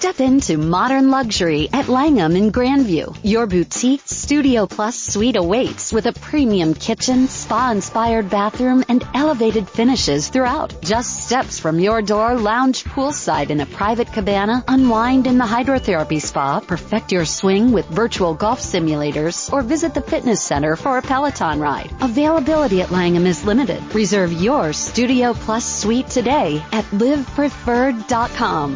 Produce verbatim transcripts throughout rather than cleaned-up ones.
Step into modern luxury at Langham in Grandview. Your boutique Studio Plus suite awaits with a premium kitchen, spa-inspired bathroom, and elevated finishes throughout. Just steps from your door, lounge poolside in a private cabana, unwind in the hydrotherapy spa, perfect your swing with virtual golf simulators, or visit the fitness center for a Peloton ride. Availability at Langham is limited. Reserve your Studio Plus suite today at live preferred dot com.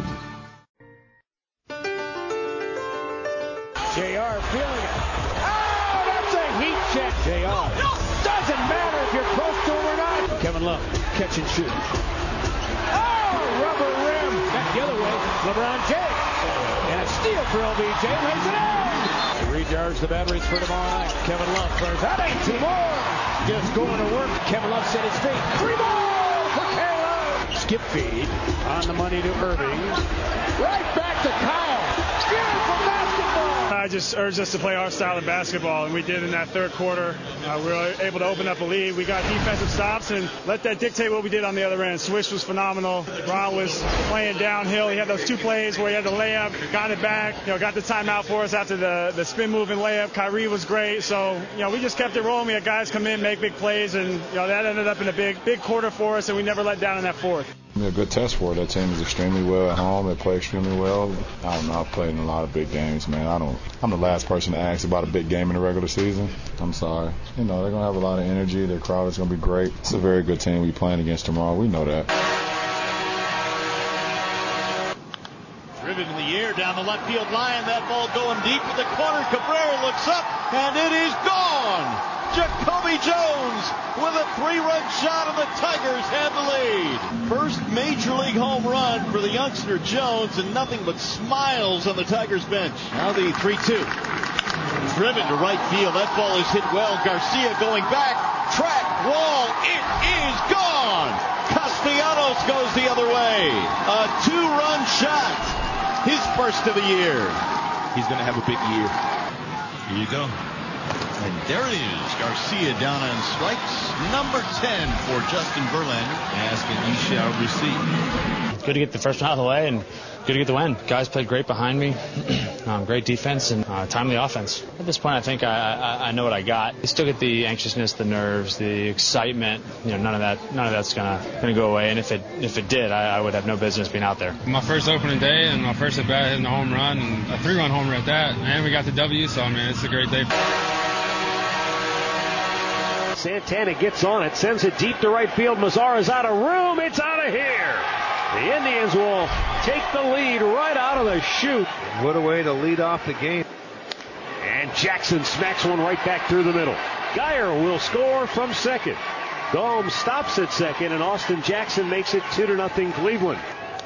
J R feeling it. Oh, that's a heat check. J R. No, doesn't matter if you're close to him or not. Kevin Love, catch and shoot. Oh, rubber rim. Back the other way. LeBron James. And a steal for L B J. Lays it in. Recharge the batteries for tomorrow night. Kevin Love first. That ain't two more. Just going to work. Kevin Love set his feet. Three more for K Love. Skip feed on the money to Irving. Right back to Kyle. Beautiful basketball. I just urged us to play our style of basketball, and we did in that third quarter. Uh, we were able to open up a lead. We got defensive stops and let that dictate what we did on the other end. Swish was phenomenal. Ron was playing downhill. He had those two plays where he had the layup, got it back, you know, got the timeout for us after the, the spin move and layup. Kyrie was great. So, you know, we just kept it rolling. We had guys come in, make big plays, and, you know, that ended up in a big, big quarter for us, and we never let down in that fourth. A good test for it. That team is extremely well at home. They play extremely well. I don't know. I've played in a lot of big games, man. I don't. I'm the last person to ask about a big game in the regular season. I'm sorry. You know, they're gonna have a lot of energy. Their crowd is gonna be great. It's a very good team we're playing against tomorrow. We know that. Driven in the air down the left field line. That ball going deep in the corner. Cabrera looks up, and it is gone. Jacoby Jones with a three-run shot, and the Tigers have the lead. First major league home run for the youngster Jones, and nothing but smiles on the Tigers bench. Now the three two. Driven to right field. That ball is hit well. Garcia going back. Track, wall. It is gone. Castellanos goes the other way. A two-run shot. His first of the year. He's going to have a big year. Here you go. And there it is, Garcia down on strikes. Number ten for Justin Verlander. Ask and you shall receive. Good to get the first one out of the way and good to get the win. Guys played great behind me. um, great defense and uh, timely offense. At this point, I think I, I, I know what I got. You still get the anxiousness, the nerves, the excitement. You know, none of that, none of that's gonna gonna go away. And if it if it did, I, I would have no business being out there. My first opening day and my first at bat hitting a home run and a three-run homer at that. And we got the W, so I mean it's a great day. Santana gets on it, sends it deep to right field. Mazara's out of room. It's out of here. The Indians will take the lead right out of the chute. What a way to lead off the game. And Jackson smacks one right back through the middle. Geyer will score from second. Gomes stops at second, and Austin Jackson makes it two to nothing Cleveland.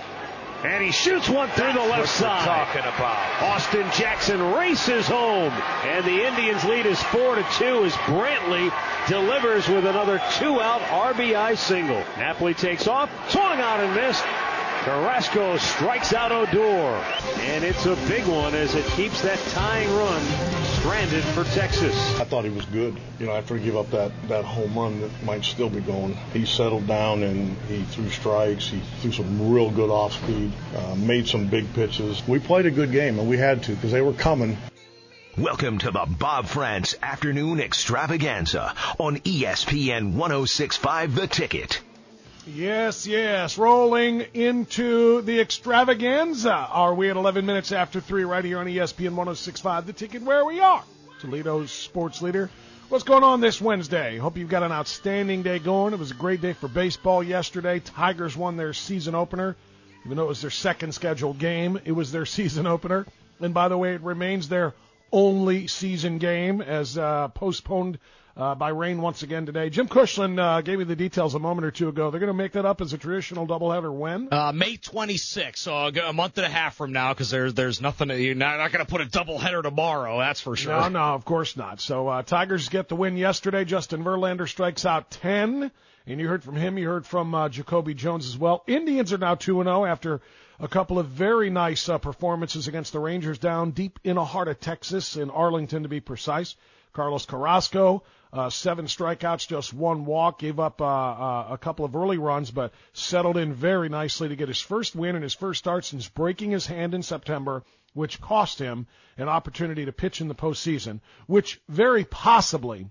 And he shoots one through the left side. Talking about Austin Jackson races home, and the Indians' lead is four to two as Brantley delivers with another two-out R B I single. Napoli takes off, swung out and missed. Carrasco strikes out Odor, and it's a big one as it keeps that tying run stranded for Texas. I thought he was good. You know, after he gave up that, that home run that might still be going, he settled down and he threw strikes. He threw some real good off speed, uh, made some big pitches. We played a good game, and we had to because they were coming. Welcome to the Bob France Afternoon Extravaganza on E S P N ten sixty-five The Ticket. Yes, yes, rolling into the extravaganza. Are we at eleven minutes after three right here on E S P N ten sixty-five The Ticket, where we are? Toledo's sports leader. What's going on this Wednesday? Hope you've got an outstanding day going. It was a great day for baseball yesterday. Tigers won their season opener. Even though it was their second scheduled game, it was their season opener. And by the way, it remains their only season game as uh, postponed Uh, by rain once again today. Jim Cushlan uh, gave me the details a moment or two ago. They're going to make that up as a traditional doubleheader when? Uh, May twenty-sixth, so a month and a half from now, because there's there's nothing. You're not, not going to put a doubleheader tomorrow, that's for sure. No, no, of course not. So uh, Tigers get the win yesterday. Justin Verlander strikes out ten, and you heard from him. You heard from uh, Jacoby Jones as well. Indians are now two and oh after a couple of very nice uh, performances against the Rangers down deep in the heart of Texas, in Arlington to be precise. Carlos Carrasco, uh, seven strikeouts, just one walk, gave up uh, uh, a couple of early runs, but settled in very nicely to get his first win in his first start since breaking his hand in September, which cost him an opportunity to pitch in the postseason, which very possibly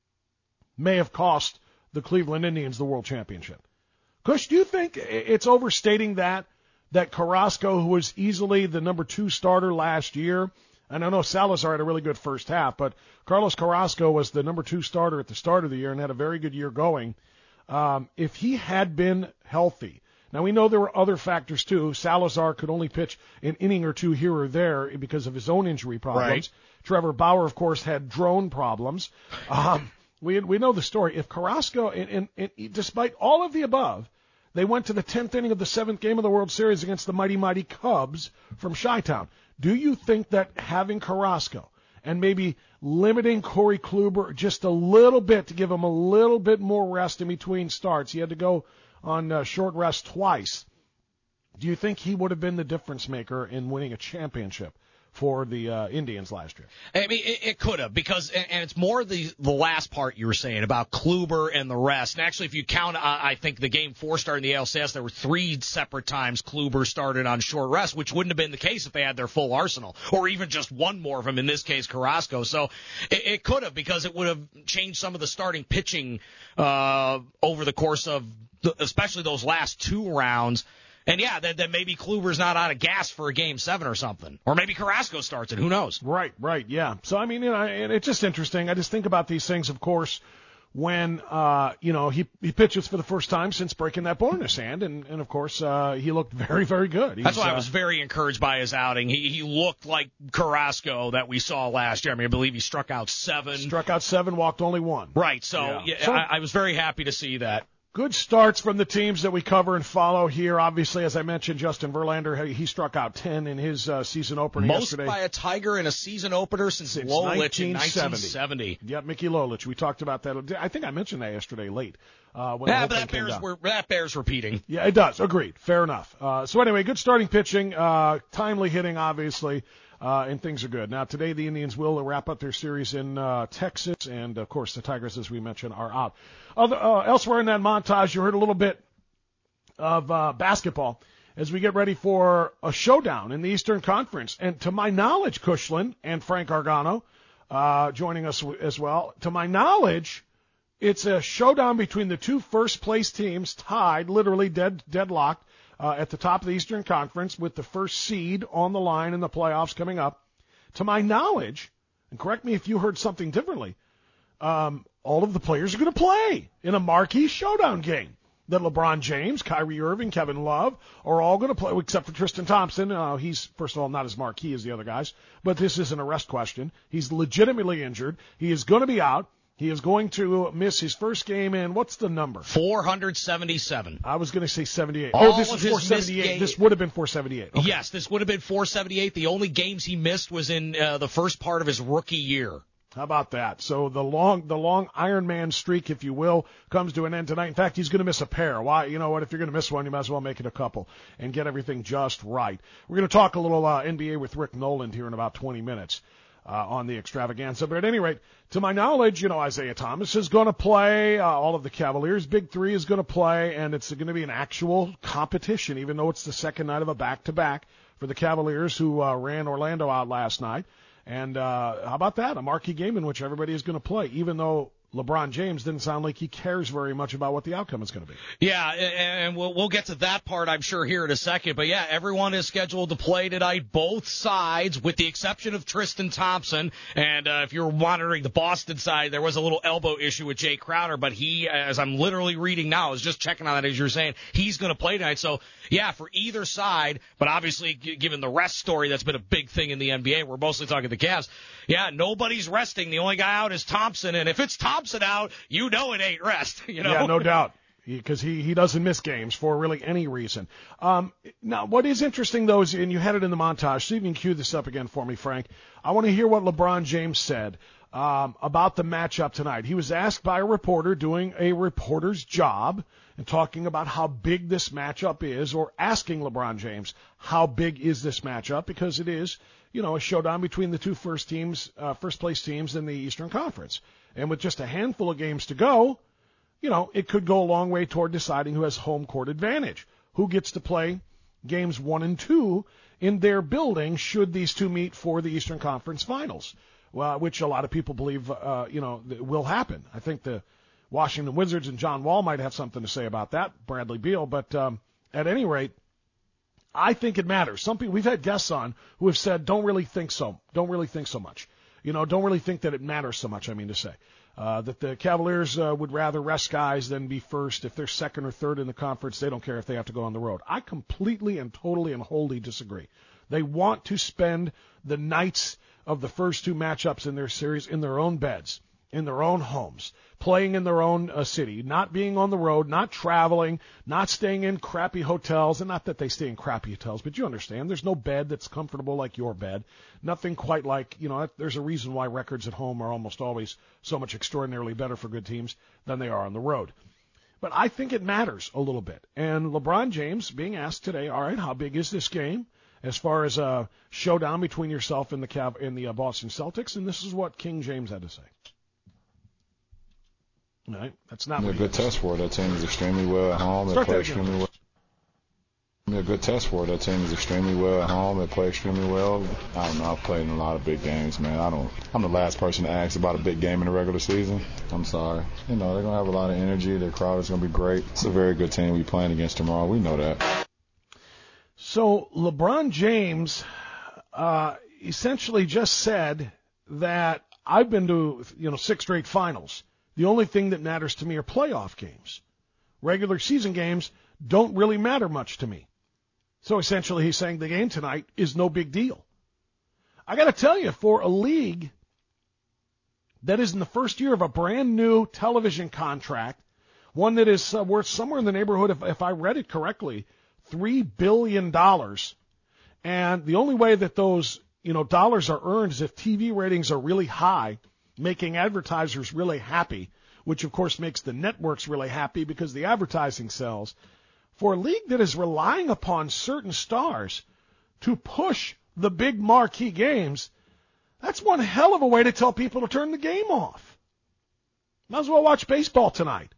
may have cost the Cleveland Indians the World Championship. Kush, do you think it's overstating that, that Carrasco, who was easily the number two starter last year, and I know Salazar had a really good first half, but Carlos Carrasco was the number two starter at the start of the year and had a very good year going. Um, if he had been healthy, now we know there were other factors too. Salazar could only pitch an inning or two here or there because of his own injury problems. Right. Trevor Bauer, of course, had drone problems. Um, We we know the story. If Carrasco, and, and, and despite all of the above, they went to the tenth inning of the seventh game of the World Series against the mighty, mighty Cubs from Chi-Town. Do you think that having Carrasco and maybe limiting Corey Kluber just a little bit to give him a little bit more rest in between starts, he had to go on uh, short rest twice, do you think he would have been the difference maker in winning a championship for the uh, Indians last year? I mean, it, it could have, because, and, and it's more the the last part you were saying about Kluber and the rest. And actually, if you count, uh, I think the game four start in the A L C S, there were three separate times Kluber started on short rest, which wouldn't have been the case if they had their full arsenal, or even just one more of them, in this case, Carrasco. So it, it could have, because it would have changed some of the starting pitching uh, over the course of, the, especially those last two rounds. And, yeah, then, then maybe Kluber's not out of gas for a game seven or something. Or maybe Carrasco starts it. Who knows? Right, right, yeah. So, I mean, you know, and it's just interesting. I just think about these things, of course, when, uh, you know, he, he pitches for the first time since breaking that bone in his hand. And, and of course, uh, he looked very, very good. He's, That's why uh, I was very encouraged by his outing. He, he looked like Carrasco that we saw last year. I mean, I believe he struck out seven. Struck out seven, walked only one. Right, so, yeah. yeah, so I, I was very happy to see that. Good starts from the teams that we cover and follow here. Obviously, as I mentioned, Justin Verlander, he struck out ten in his uh, season opener Most yesterday. by a Tiger in a season opener since, since Lolich in nineteen seventy. Yep, Mickey Lolich. We talked about that. I think I mentioned that yesterday late. Uh, when yeah, the but that bears, we're, that bears repeating. Yeah, it does. Agreed. Fair enough. Uh, so anyway, good starting pitching, uh, timely hitting, obviously. Uh, and things are good. Now, today the Indians will wrap up their series in uh, Texas, and, of course, the Tigers, as we mentioned, are out. Other, uh, elsewhere in that montage, you heard a little bit of uh, basketball as we get ready for a showdown in the Eastern Conference. And to my knowledge, Kushlin and Frank Argano uh, joining us w- as well, to my knowledge, it's a showdown between the two first-place teams tied, literally dead deadlocked, Uh, at the top of the Eastern Conference with the first seed on the line in the playoffs coming up. To my knowledge, and correct me if you heard something differently, um, all of the players are going to play in a marquee showdown game. That LeBron James, Kyrie Irving, Kevin Love are all going to play, except for Tristan Thompson. Uh, he's, first of all, not as marquee as the other guys, but this isn't a rest question. He's legitimately injured. He is going to be out. He is going to miss his first game in, what's the number? four hundred seventy-seven. I was going to say seventy-eight. All oh, this is four seventy-eight. This would have been four seventy-eight. Okay. Yes, this would have been four seventy-eight. The only games he missed was in uh, the first part of his rookie year. How about that? So the long, the long Iron Man streak, if you will, comes to an end tonight. In fact, he's going to miss a pair. Why? You know what? If you're going to miss one, you might as well make it a couple and get everything just right. We're going to talk a little uh, N B A with Rick Noland here in about twenty minutes. Uh, on the extravaganza. But at any rate, to my knowledge, you know, Isaiah Thomas is going to play. Uh, all of the Cavaliers' big three is going to play, and it's going to be an actual competition, even though it's the second night of a back-to-back for the Cavaliers, who uh, ran Orlando out last night. And uh, how about that? A marquee game in which everybody is going to play, even though LeBron James didn't sound like he cares very much about what the outcome is going to be. Yeah, and we'll we'll get to that part, I'm sure, here in a second. But, yeah, everyone is scheduled to play tonight, both sides, with the exception of Tristan Thompson. And uh, if you're monitoring the Boston side, there was a little elbow issue with Jay Crowder. But he, as I'm literally reading now, I was just checking on that as you're saying, he's going to play tonight. So, yeah, for either side, but obviously given the rest story that's been a big thing in the N B A, we're mostly talking the Cavs. Yeah, nobody's resting. The only guy out is Thompson. And if it's Thompson out, you know it ain't rest. You know? Yeah, no doubt. Because he, he doesn't miss games for really any reason. Um, now, what is interesting, though, is, and you had it in the montage, so you can cue this up again for me, Frank. I want to hear what LeBron James said um, about the matchup tonight. He was asked by a reporter doing a reporter's job and talking about how big this matchup is, or asking LeBron James, how big is this matchup? Because it is, you know, a showdown between the two first teams, uh, first place teams in the Eastern Conference. And with just a handful of games to go, you know, it could go a long way toward deciding who has home court advantage, who gets to play games one and two in their building should these two meet for the Eastern Conference Finals, well, which a lot of people believe, uh, you know, will happen. I think the Washington Wizards and John Wall might have something to say about that, Bradley Beal. But um, at any rate, I think it matters. Some people, we've had guests on who have said, don't really think so, don't really think so much. You know, don't really think that it matters so much, I mean to say. Uh, that the Cavaliers uh, would rather rest guys than be first. If they're second or third in the conference, they don't care if they have to go on the road. I completely and totally and wholly disagree. They want to spend the nights of the first two matchups in their series in their own beds, in their own homes, playing in their own uh, city, not being on the road, not traveling, not staying in crappy hotels. And not that they stay in crappy hotels, but you understand, there's no bed that's comfortable like your bed. Nothing quite like, you know, there's a reason why records at home are almost always so much extraordinarily better for good teams than they are on the road. But I think it matters a little bit. And LeBron James being asked today, all right, how big is this game as far as a showdown between yourself and the Cav- and the uh, Boston Celtics? And this is what King James had to say. Right. That's not a good test for it. That team is extremely well at home. They play extremely well. A good test for it. That team is extremely well at home. They play extremely well. I don't know. I've played in a lot of big games, man. I don't. I'm the last person to ask about a big game in the regular season. I'm sorry. You know, they're gonna have a lot of energy. Their crowd is gonna be great. It's a very good team we're playing against tomorrow. We know that. So LeBron James uh, essentially just said that I've been to, you know, six straight finals. The only thing that matters to me are playoff games. Regular season games don't really matter much to me. So essentially he's saying the game tonight is no big deal. I got to tell you, for a league that is in the first year of a brand new television contract, one that is uh, worth somewhere in the neighborhood, if, if I read it correctly, three billion dollars, and the only way that those, you know, dollars are earned is if T V ratings are really high, making advertisers really happy, which of course makes the networks really happy because the advertising sells. For a league that is relying upon certain stars to push the big marquee games, that's one hell of a way to tell people to turn the game off. Might as well watch baseball tonight.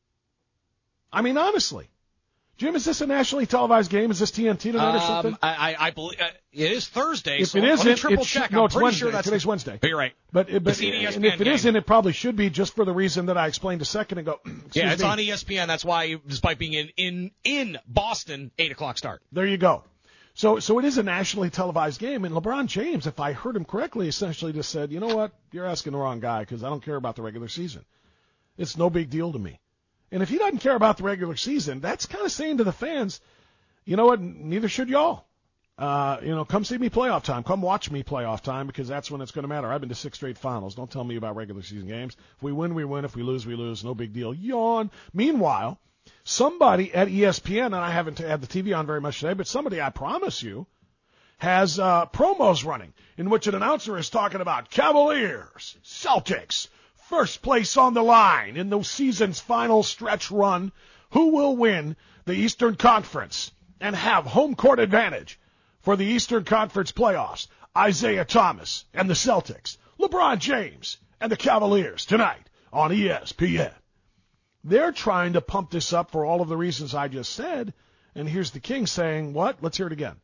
I mean, honestly. Jim, is this a nationally televised game? Is this T N T tonight or something? Um, I, I believe uh, it is Thursday. If so it let isn't, me triple it check. Should, no, I'm it's pretty Wednesday. sure that's Today's Wednesday. You're right. But, but it's an E S P N and if it game. isn't, it probably should be just for the reason that I explained a second ago. Yeah, it's me. on E S P N. That's why, despite being in in in Boston, eight o'clock start. There you go. So so it is a nationally televised game, and LeBron James, if I heard him correctly, essentially just said, you know what, you're asking the wrong guy because I don't care about the regular season. It's no big deal to me. And if he doesn't care about the regular season, that's kind of saying to the fans, you know what, neither should y'all. Uh, you know, come see me playoff time. Come watch me playoff time because that's when it's going to matter. I've been to six straight finals. Don't tell me about regular season games. If we win, we win. If we lose, we lose. No big deal. Yawn. Meanwhile, somebody at E S P N, and I haven't had the T V on very much today, but somebody, I promise you, has uh, promos running in which an announcer is talking about Cavaliers, Celtics, first place on the line in the season's final stretch run. Who will win the Eastern Conference and have home court advantage for the Eastern Conference playoffs? Isaiah Thomas and the Celtics, LeBron James and the Cavaliers tonight on E S P N. They're trying to pump this up for all of the reasons I just said, and here's the King saying, what? Let's hear it again.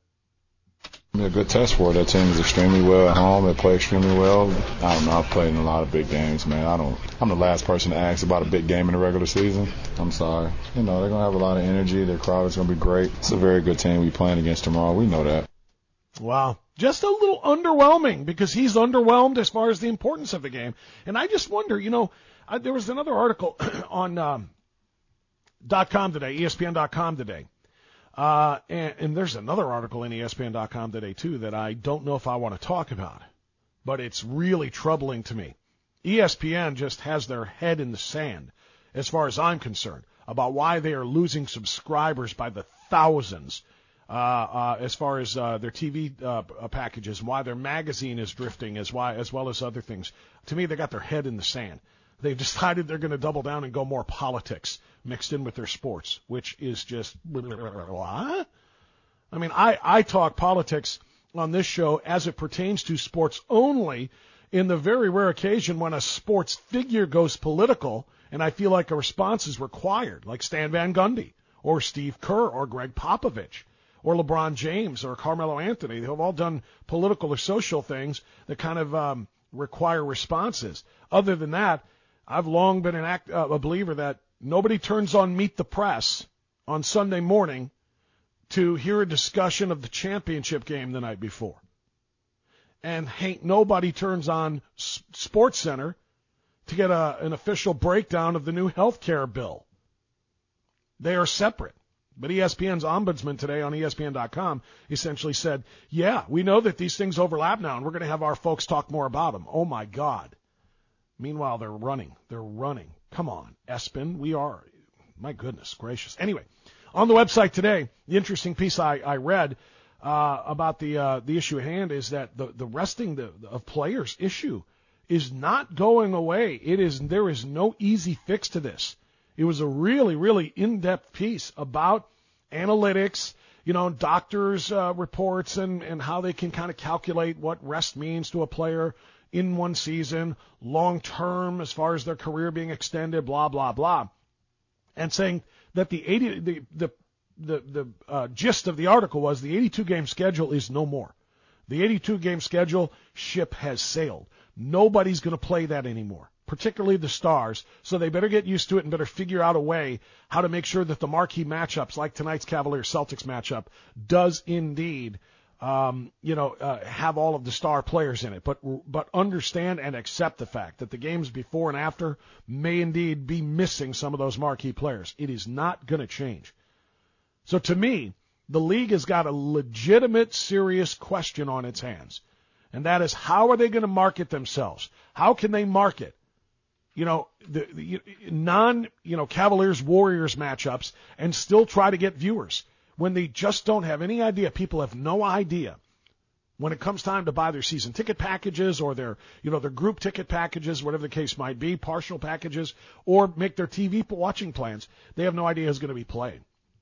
A good test for it. That team is extremely well at home. They play extremely well. I don't know. I've played in a lot of big games, man. I don't. I'm the last person to ask about a big game in the regular season. I'm sorry. You know, they're gonna have a lot of energy. Their crowd is gonna be great. It's a very good team we're playing against tomorrow. We know that. Wow. Just a little underwhelming because he's underwhelmed as far as the importance of the game. And I just wonder, you know, I, there was another article on um, .com today, E S P N dot com today. Uh, and, and there's another article in E S P N dot com today, too, that I don't know if I want to talk about. But it's really troubling to me. E S P N just has their head in the sand, as far as I'm concerned, about why they are losing subscribers by the thousands uh, uh, as far as uh, their T V uh, packages, why their magazine is drifting, as why as well as other things. To me, they got their head in the sand. They've decided they're going to double down and go more politics mixed in with their sports, which is just what? I mean, I, I talk politics on this show as it pertains to sports only. In the very rare occasion when a sports figure goes political and I feel like a response is required, like Stan Van Gundy or Steve Kerr or Greg Popovich or LeBron James or Carmelo Anthony. They've all done political or social things that kind of um, require responses. Other than that, I've long been an act, uh, a believer that nobody turns on Meet the Press on Sunday morning to hear a discussion of the championship game the night before. And ain't nobody turns on Sports Center to get a, an official breakdown of the new health care bill. They are separate. But E S P N's ombudsman today on E S P N dot com essentially said, yeah, we know that these things overlap now, and we're going to have our folks talk more about them. Oh, my God. Meanwhile, they're running. They're running. Come on, ESPN, we are. My goodness gracious. Anyway, on the website today, the interesting piece I, I read Uh, about the uh, the issue at hand is that the the resting the, of players issue is not going away. It is there is no easy fix to this. It was a really really in-depth piece about analytics, you know, doctors' uh, reports and and how they can kind of calculate what rest means to a player in one season, long term as far as their career being extended, blah blah blah, and saying that the eighty the the The the uh, gist of the article was the eighty-two game schedule is no more. The eighty-two game schedule ship has sailed. Nobody's going to play that anymore, particularly the stars. So they better get used to it and better figure out a way how to make sure that the marquee matchups, like tonight's Cavaliers-Celtics matchup, does indeed, um, you know, uh, have all of the star players in it. But but understand and accept the fact that the games before and after may indeed be missing some of those marquee players. It is not going to change. So to me, the league has got a legitimate, serious question on its hands. And that is, how are they going to market themselves? How can they market, you know, the, the non, you know, Cavaliers-Warriors matchups and still try to get viewers when they just don't have any idea? People have no idea when it comes time to buy their season ticket packages or their, you know, their group ticket packages, whatever the case might be, partial packages, or make their T V watching plans. They have no idea who's going to be playing.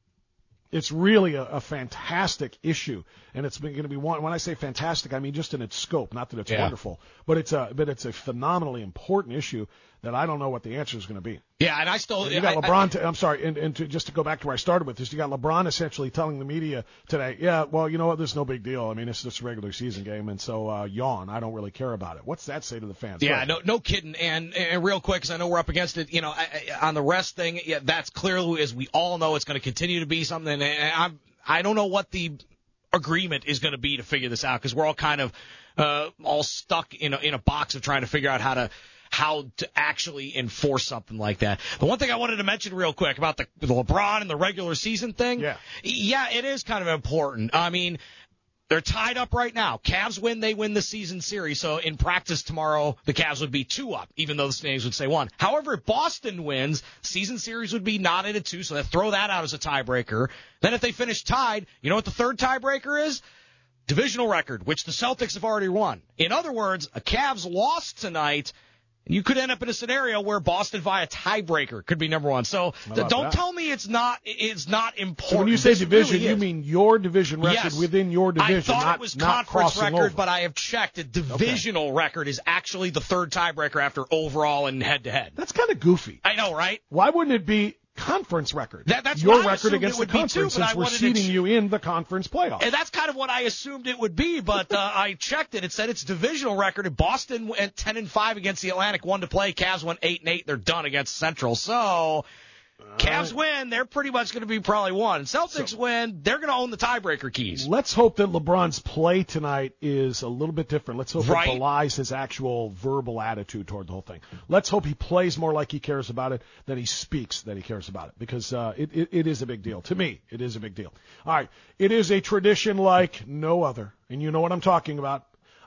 It's really a, a fantastic issue, and it's going to be one. When I say fantastic, I mean just in its scope, not that it's yeah. wonderful, but it's a but it's a phenomenally important issue that I don't know what the answer is going to be. Yeah, and I still you got I, LeBron. I, to, I'm sorry, and, and to, just to go back to where I started with this, you got LeBron essentially telling the media today, yeah, well, you know what, this is no big deal. I mean, it's just a regular season game, and so uh, yawn. I don't really care about it. What's that say to the fans? Yeah, no, no kidding. And, and real quick, because I know we're up against it, you know, I, I, on the rest thing, yeah, that's clearly, as we all know, it's going to continue to be something. And I'm, I don't know what the agreement is going to be to figure this out, because we're all kind of uh, all stuck in a, in a box of trying to figure out how to. how to actually enforce something like that. The one thing I wanted to mention real quick about the, the LeBron and the regular season thing, yeah. yeah, it is kind of important. I mean, they're tied up right now. Cavs win, they win the season series. So in practice tomorrow, the Cavs would be two up, even though the standings would say one. However, if Boston wins, season series would be knotted at two, so they throw that out as a tiebreaker. Then if they finish tied, you know what the third tiebreaker is? Divisional record, which the Celtics have already won. In other words, a Cavs loss tonight, you could end up in a scenario where Boston via tiebreaker could be number one. So th- don't that? tell me it's not it's not important. So when you say this division, really you mean your division record yes. within your division. I thought not, it was not conference record, over. but I have checked. The divisional okay. record is actually the third tiebreaker after overall and head-to-head. That's kind of goofy. I know, right? Why wouldn't it be conference record? That, that's your what I record against the conference, too, since we're seeding ch- you in the conference playoffs. And that's kind of what I assumed it would be, but uh, I checked it. It said it's divisional record. And Boston went ten and five against the Atlantic, one to play. Cavs went eight and eight. They're done against Central. So Cavs win, they're pretty much going to be probably one. Celtics so, win, they're going to own the tiebreaker keys. Let's hope that LeBron's play tonight is a little bit different. Let's hope right. it belies his actual verbal attitude toward the whole thing. Let's hope he plays more like he cares about it than he speaks that he cares about it, because uh, it, it, it is a big deal. To me, it is a big deal. All right, it is a tradition like no other, and you know what I'm talking about.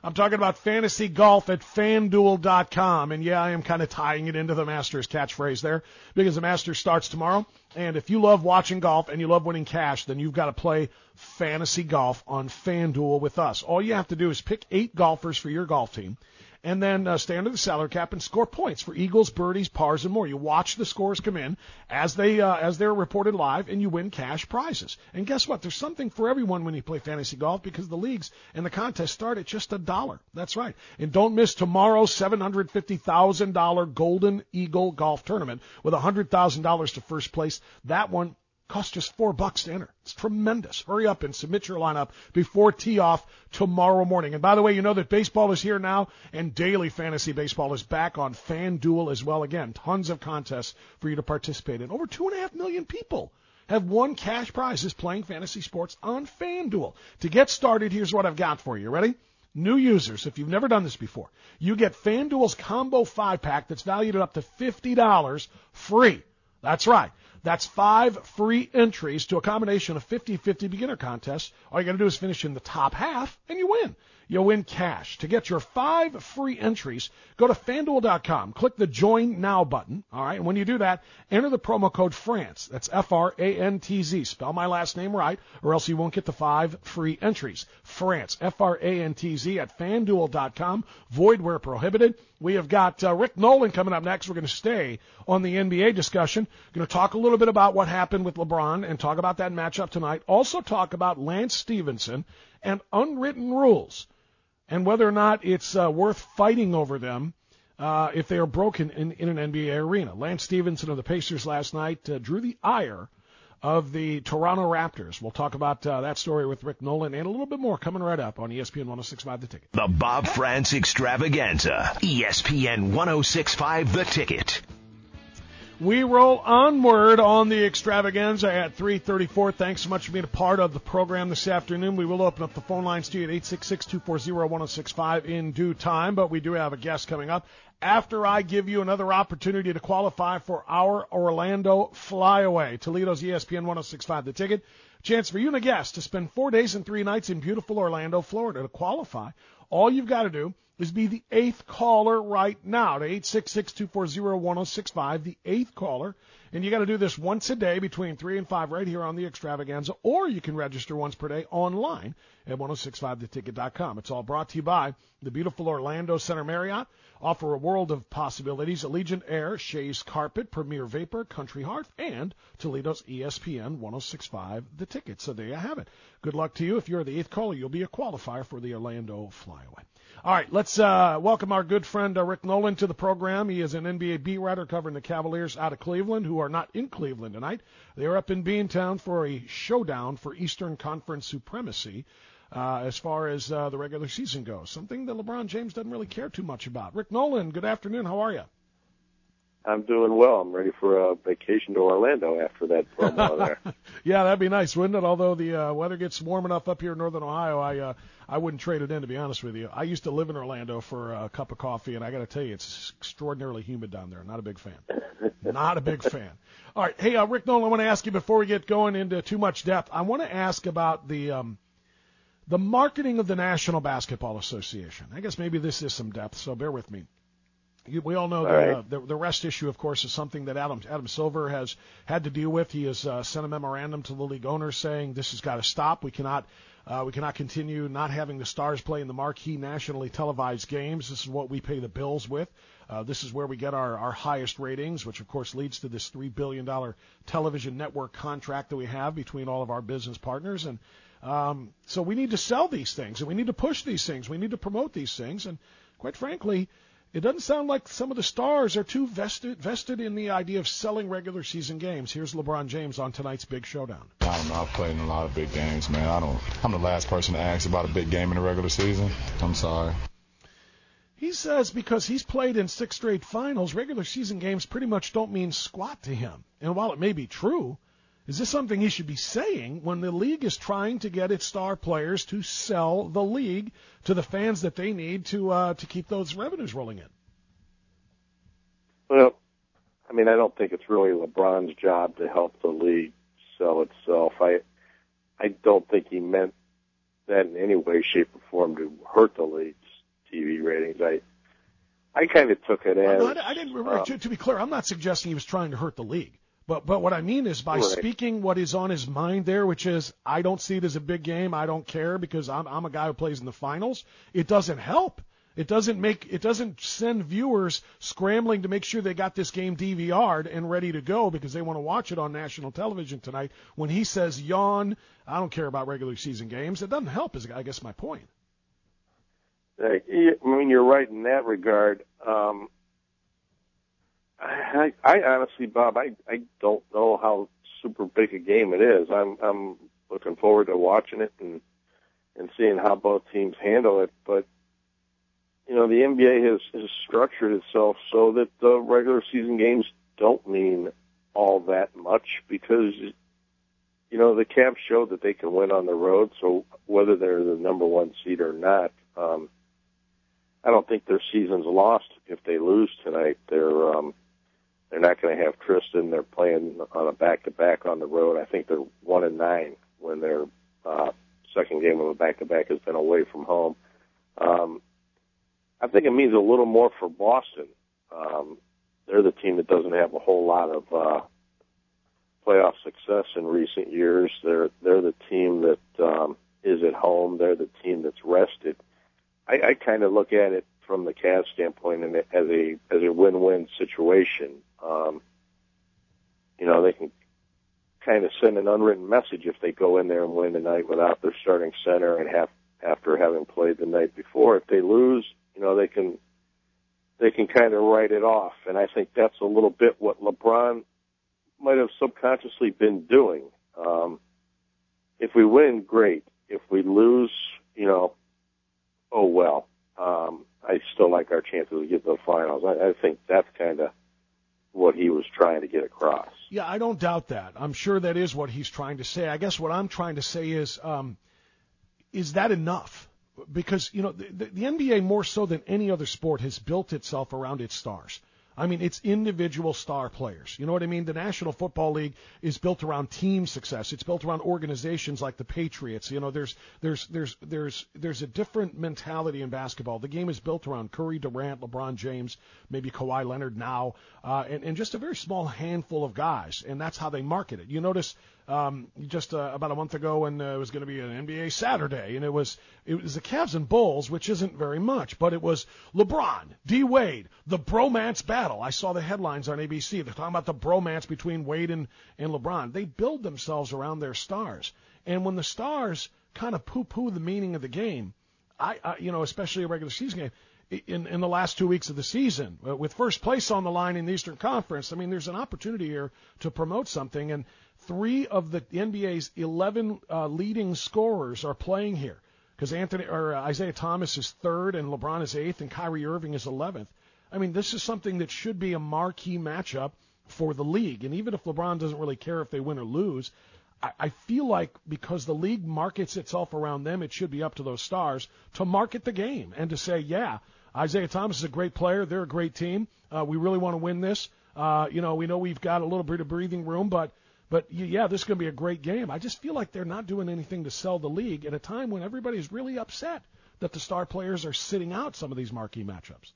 I'm talking about fantasy golf at FanDuel dot com. And, yeah, I am kind of tying it into the Masters catchphrase there because the Masters starts tomorrow. And if you love watching golf and you love winning cash, then you've got to play fantasy golf on FanDuel with us. All you have to do is pick eight golfers for your golf team and then uh, stay under the salary cap and score points for eagles, birdies, pars, and more. You watch the scores come in as they uh, as they're reported live, and you win cash prizes. And guess what? There's something for everyone when you play fantasy golf because the leagues and the contests start at just a dollar. That's right. And don't miss tomorrow's seven hundred fifty thousand dollars Golden Eagle Golf Tournament with one hundred thousand dollars to first place. That one costs just four bucks to enter. It's tremendous. Hurry up and submit your lineup before tee-off tomorrow morning. And by the way, you know that baseball is here now, and daily fantasy baseball is back on FanDuel as well. Again, tons of contests for you to participate in. Over two and a half million people have won cash prizes playing fantasy sports on FanDuel. To get started, here's what I've got for you. Ready? New users, if you've never done this before, you get FanDuel's Combo five pack that's valued at up to fifty dollars free. That's right. That's five free entries to a combination of fifty-fifty beginner contests. All you got to do is finish in the top half, and you win. You'll win cash. To get your five free entries, go to FanDuel dot com. Click the Join Now button. All right, and when you do that, enter the promo code France. That's F R A N T Z. Spell my last name right, or else you won't get the five free entries. France, F R A N T Z at FanDuel dot com. Void where prohibited. We have got uh, Rick Nolan coming up next. We're going to stay on the N B A discussion. Going to talk a little bit about what happened with LeBron and talk about that matchup tonight. Also talk about Lance Stevenson and unwritten rules and whether or not it's uh, worth fighting over them uh, if they are broken in, in an N B A arena. Lance Stevenson of the Pacers last night uh, drew the ire of the Toronto Raptors. We'll talk about uh, that story with Rick Nolan and a little bit more coming right up on E S P N one oh six point five The Ticket. The Bob France Extravaganza. E S P N one oh six point five The Ticket. We roll onward on the extravaganza at three thirty-four. Thanks so much for being a part of the program this afternoon. We will open up the phone lines to you at eight six six, two four zero, one oh six five in due time, but we do have a guest coming up after I give you another opportunity to qualify for our Orlando Flyaway. Toledo's E S P N one oh six point five The Ticket. Chance for you and a guest to spend four days and three nights in beautiful Orlando, Florida. To qualify, all you've got to do is be the eighth caller right now to eight six six, two four zero, one oh six five, the eighth caller. And you got to do this once a day between three and five right here on the Extravaganza, or you can register once per day online at ten sixty-five the ticket dot com. It's all brought to you by the beautiful Orlando Center Marriott. Offer a world of possibilities. Allegiant Air, Shays Carpet, Premier Vapor, Country Hearth, and Toledo's E S P N ten sixty-five The Ticket. So there you have it. Good luck to you. If you're the eighth caller, you'll be a qualifier for the Orlando Flyaway. All right, let's uh, welcome our good friend uh, Rick Nolan to the program. He is an N B A beat writer covering the Cavaliers out of Cleveland, who are not in Cleveland tonight. They are up in Beantown for a showdown for Eastern Conference supremacy uh, as far as uh, the regular season goes, something that LeBron James doesn't really care too much about. Rick Nolan, good afternoon. How are you? I'm doing well. I'm ready for a vacation to Orlando after that promo there. Yeah, that'd be nice, wouldn't it? Although the uh, weather gets warm enough up here in northern Ohio, I uh, I wouldn't trade it in, to be honest with you. I used to live in Orlando for a cup of coffee, and I got to tell you, it's extraordinarily humid down there. Not a big fan. Not a big fan. All right, hey, uh, Rick Nolan, I want to ask you before we get going into too much depth, I want to ask about the um, the marketing of the National Basketball Association. I guess maybe this is some depth, so bear with me. You, we all know all the, right. uh, the the rest issue, of course, is something that Adam Adam Silver has had to deal with. He has uh, sent a memorandum to the league owners saying this has got to stop. We cannot uh, we cannot continue not having the Stars play in the marquee nationally televised games. This is what we pay the bills with. Uh, this is where we get our, our highest ratings, which, of course, leads to this three billion dollars television network contract that we have between all of our business partners. And um, so we need to sell these things, and we need to push these things. We need to promote these things. And quite frankly, it doesn't sound like some of the stars are too vested vested in the idea of selling regular season games. Here's LeBron James on tonight's big showdown. I don't know. I've played in a lot of big games, man. I don't. I'm the last person to ask about a big game in the regular season. I'm sorry. He says because he's played in six straight finals, regular season games pretty much don't mean squat to him. And while it may be true, is this something he should be saying when the league is trying to get its star players to sell the league to the fans that they need to uh, to keep those revenues rolling in? Well, I mean, I don't think it's really LeBron's job to help the league sell itself. I I don't think he meant that in any way, shape, or form to hurt the league's T V ratings. I I kind of took it as. No, I, I didn't. Um, to, to be clear, I'm not suggesting he was trying to hurt the league. But but what I mean is by right. speaking what is on his mind there, which is I don't see it as a big game. I don't care because I'm I'm a guy who plays in the finals. It doesn't help. It doesn't make it doesn't send viewers scrambling to make sure they got this game D V R'd and ready to go because they want to watch it on national television tonight. When he says yawn, I don't care about regular season games. It doesn't help. Is I guess my point. I mean, you're right in that regard. Um, I, I honestly, Bob, I, I don't know how super big a game it is. I'm I'm looking forward to watching it and and seeing how both teams handle it. But you know, the N B A has, has structured itself so that the regular season games don't mean all that much because you know the Cavs showed that they can win on the road. So whether they're the number one seed or not, um, I don't think their season's lost if they lose tonight. They're um, They're not going to have Tristan. They're playing on a back-to-back on the road. I think they're one and nine when their uh, second game of a back-to-back has been away from home. Um, I think it means a little more for Boston. Um, they're the team that doesn't have a whole lot of uh, playoff success in recent years. They're they're the team that um, is at home. They're the team that's rested. I, I kind of look at it from the Cavs standpoint and as a as a win-win situation. Um, you know, they can kind of send an unwritten message if they go in there and win tonight without their starting center and have after having played the night before. If they lose, you know, they can they can kind of write it off. And I think that's a little bit what LeBron might have subconsciously been doing. Um, if we win, great. If we lose, you know, oh well. Um, I still like our chances to get to the finals. I, I think that's kind of what he was trying to get across. Yeah, I don't doubt that. I'm sure that is what he's trying to say. I guess what I'm trying to say is, um, is that enough? Because, you know, the, the N B A more so than any other sport has built itself around its stars. I mean, it's individual star players. You know what I mean? The National Football League is built around team success. It's built around organizations like the Patriots. You know, there's there's there's there's there's a different mentality in basketball. The game is built around Curry, Durant, LeBron James, maybe Kawhi Leonard now, uh, and, and just a very small handful of guys. And that's how they market it. You notice um, just uh, about a month ago when uh, it was going to be an N B A Saturday, and it was it was the Cavs and Bulls, which isn't very much, but it was LeBron, D. Wade, the bromance battle. I saw the headlines on A B C. They're talking about the bromance between Wade and, and LeBron. They build themselves around their stars. And when the stars kind of poo-poo the meaning of the game, I, I you know, especially a regular season game, in, in the last two weeks of the season, with first place on the line in the Eastern Conference, I mean, there's an opportunity here to promote something. And three of the N B A's eleven uh, leading scorers are playing here because Anthony or uh, Isaiah Thomas is third and LeBron is eighth and Kyrie Irving is eleventh. I mean, this is something that should be a marquee matchup for the league. And even if LeBron doesn't really care if they win or lose, I, I feel like because the league markets itself around them, it should be up to those stars to market the game and to say, yeah, Isaiah Thomas is a great player. They're a great team. Uh, we really want to win this. Uh, you know, we know we've got a little bit of breathing room, but, but yeah, this is going to be a great game. I just feel like they're not doing anything to sell the league at a time when everybody's really upset that the star players are sitting out some of these marquee matchups.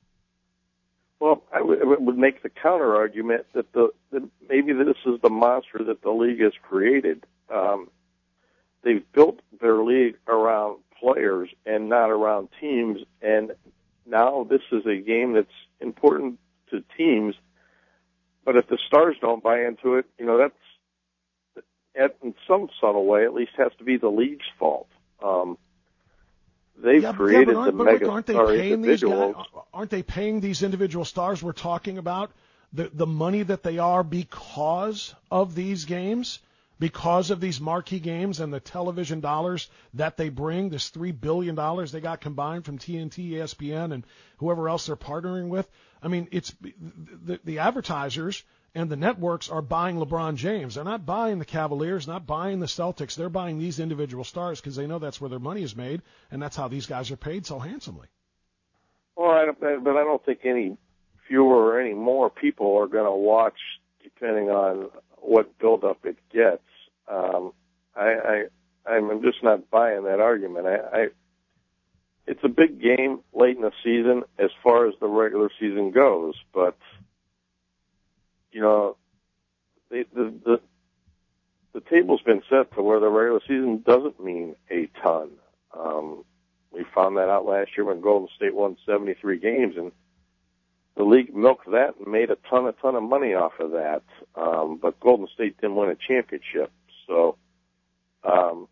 Well, I would make the counter argument that the that maybe this is the monster that the league has created. Um, they've built their league around players and not around teams, and now this is a game that's important to teams. But if the stars don't buy into it, you know, that's at, in some subtle way at least has to be the league's fault. Um, They've yeah, created yeah, but the aren't, mega aren't they star paying these individuals. guys, aren't they paying these individual stars we're talking about the the money that they are because of these games, because of these marquee games and the television dollars that they bring? This three billion dollars they got combined from T N T, E S P N, and whoever else they're partnering with. I mean, it's the, the advertisers and the networks are buying LeBron James. They're not buying the Cavaliers, not buying the Celtics. They're buying these individual stars because they know that's where their money is made, and that's how these guys are paid so handsomely. Well, I don't, but I don't think any fewer or any more people are going to watch, depending on what buildup it gets. Um, I, I, I'm just not buying that argument. I, I it's a big game late in the season as far as the regular season goes, but you know, the the the, the table's been set to where the regular season doesn't mean a ton. Um, we found that out last year when Golden State won seventy-three games, and the league milked that and made a ton, a ton of money off of that. Um, but Golden State didn't win a championship, so um,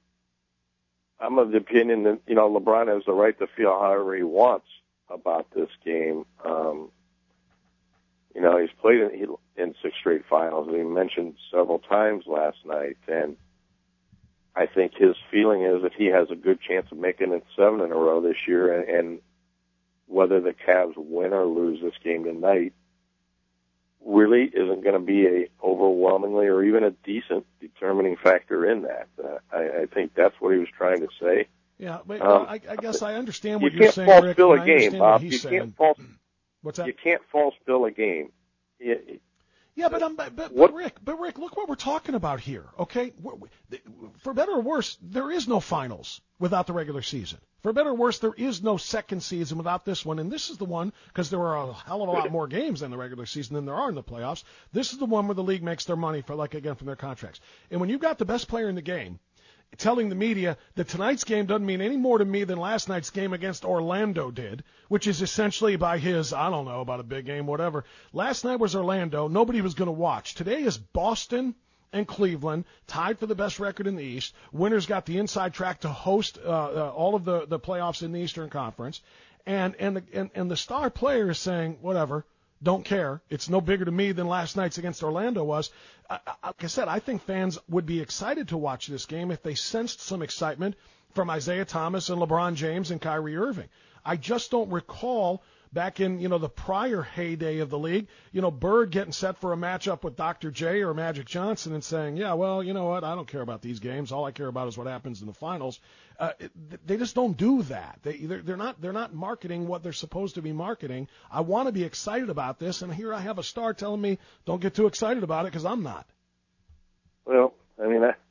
I'm of the opinion that you know LeBron has the right to feel however he wants about this game. Um, you know, he's played in, in six straight finals, and he mentioned several times last night, and I think his feeling is that he has a good chance of making it seven in a row this year, and, and whether the Cavs win or lose this game tonight really isn't going to be a overwhelmingly or even a decent determining factor in that. Uh, I, I think that's what he was trying to say. Yeah, but um, I, I guess I understand what you you're saying, can't false Rick. bill and a I game, understand Bob. what he's You saying. can't false. What's that? You can't false bill a game. It, Yeah, but, um, but, but, what? but Rick, but Rick, look what we're talking about here, okay? For better or worse, there is no finals without the regular season. For better or worse, there is no second season without this one, and this is the one, because there are a hell of a lot more games in the regular season than there are in the playoffs. This is the one where the league makes their money, for like, again, from their contracts. And when you've got the best player in the game telling the media that tonight's game doesn't mean any more to me than last night's game against Orlando did, which is essentially by his, I don't know, about a big game, whatever. Last night was Orlando. Nobody was going to watch. Today is Boston and Cleveland, tied for the best record in the East. Winners got the inside track to host uh, uh, all of the, the playoffs in the Eastern Conference. And, and, the, and, and the star player is saying, whatever, don't care. It's no bigger to me than last night's against Orlando was. I, I, like I said, I think fans would be excited to watch this game if they sensed some excitement from Isaiah Thomas and LeBron James and Kyrie Irving. I just don't recall back in, you know, the prior heyday of the league, you know, Bird getting set for a matchup with Doctor J or Magic Johnson and saying, yeah, well, you know what, I don't care about these games. All I care about is what happens in the finals. Uh, they just don't do that. They, they're, they're not they're not marketing what they're supposed to be marketing. I want to be excited about this, and here I have a star telling me don't get too excited about it because I'm not. Well, I mean, I,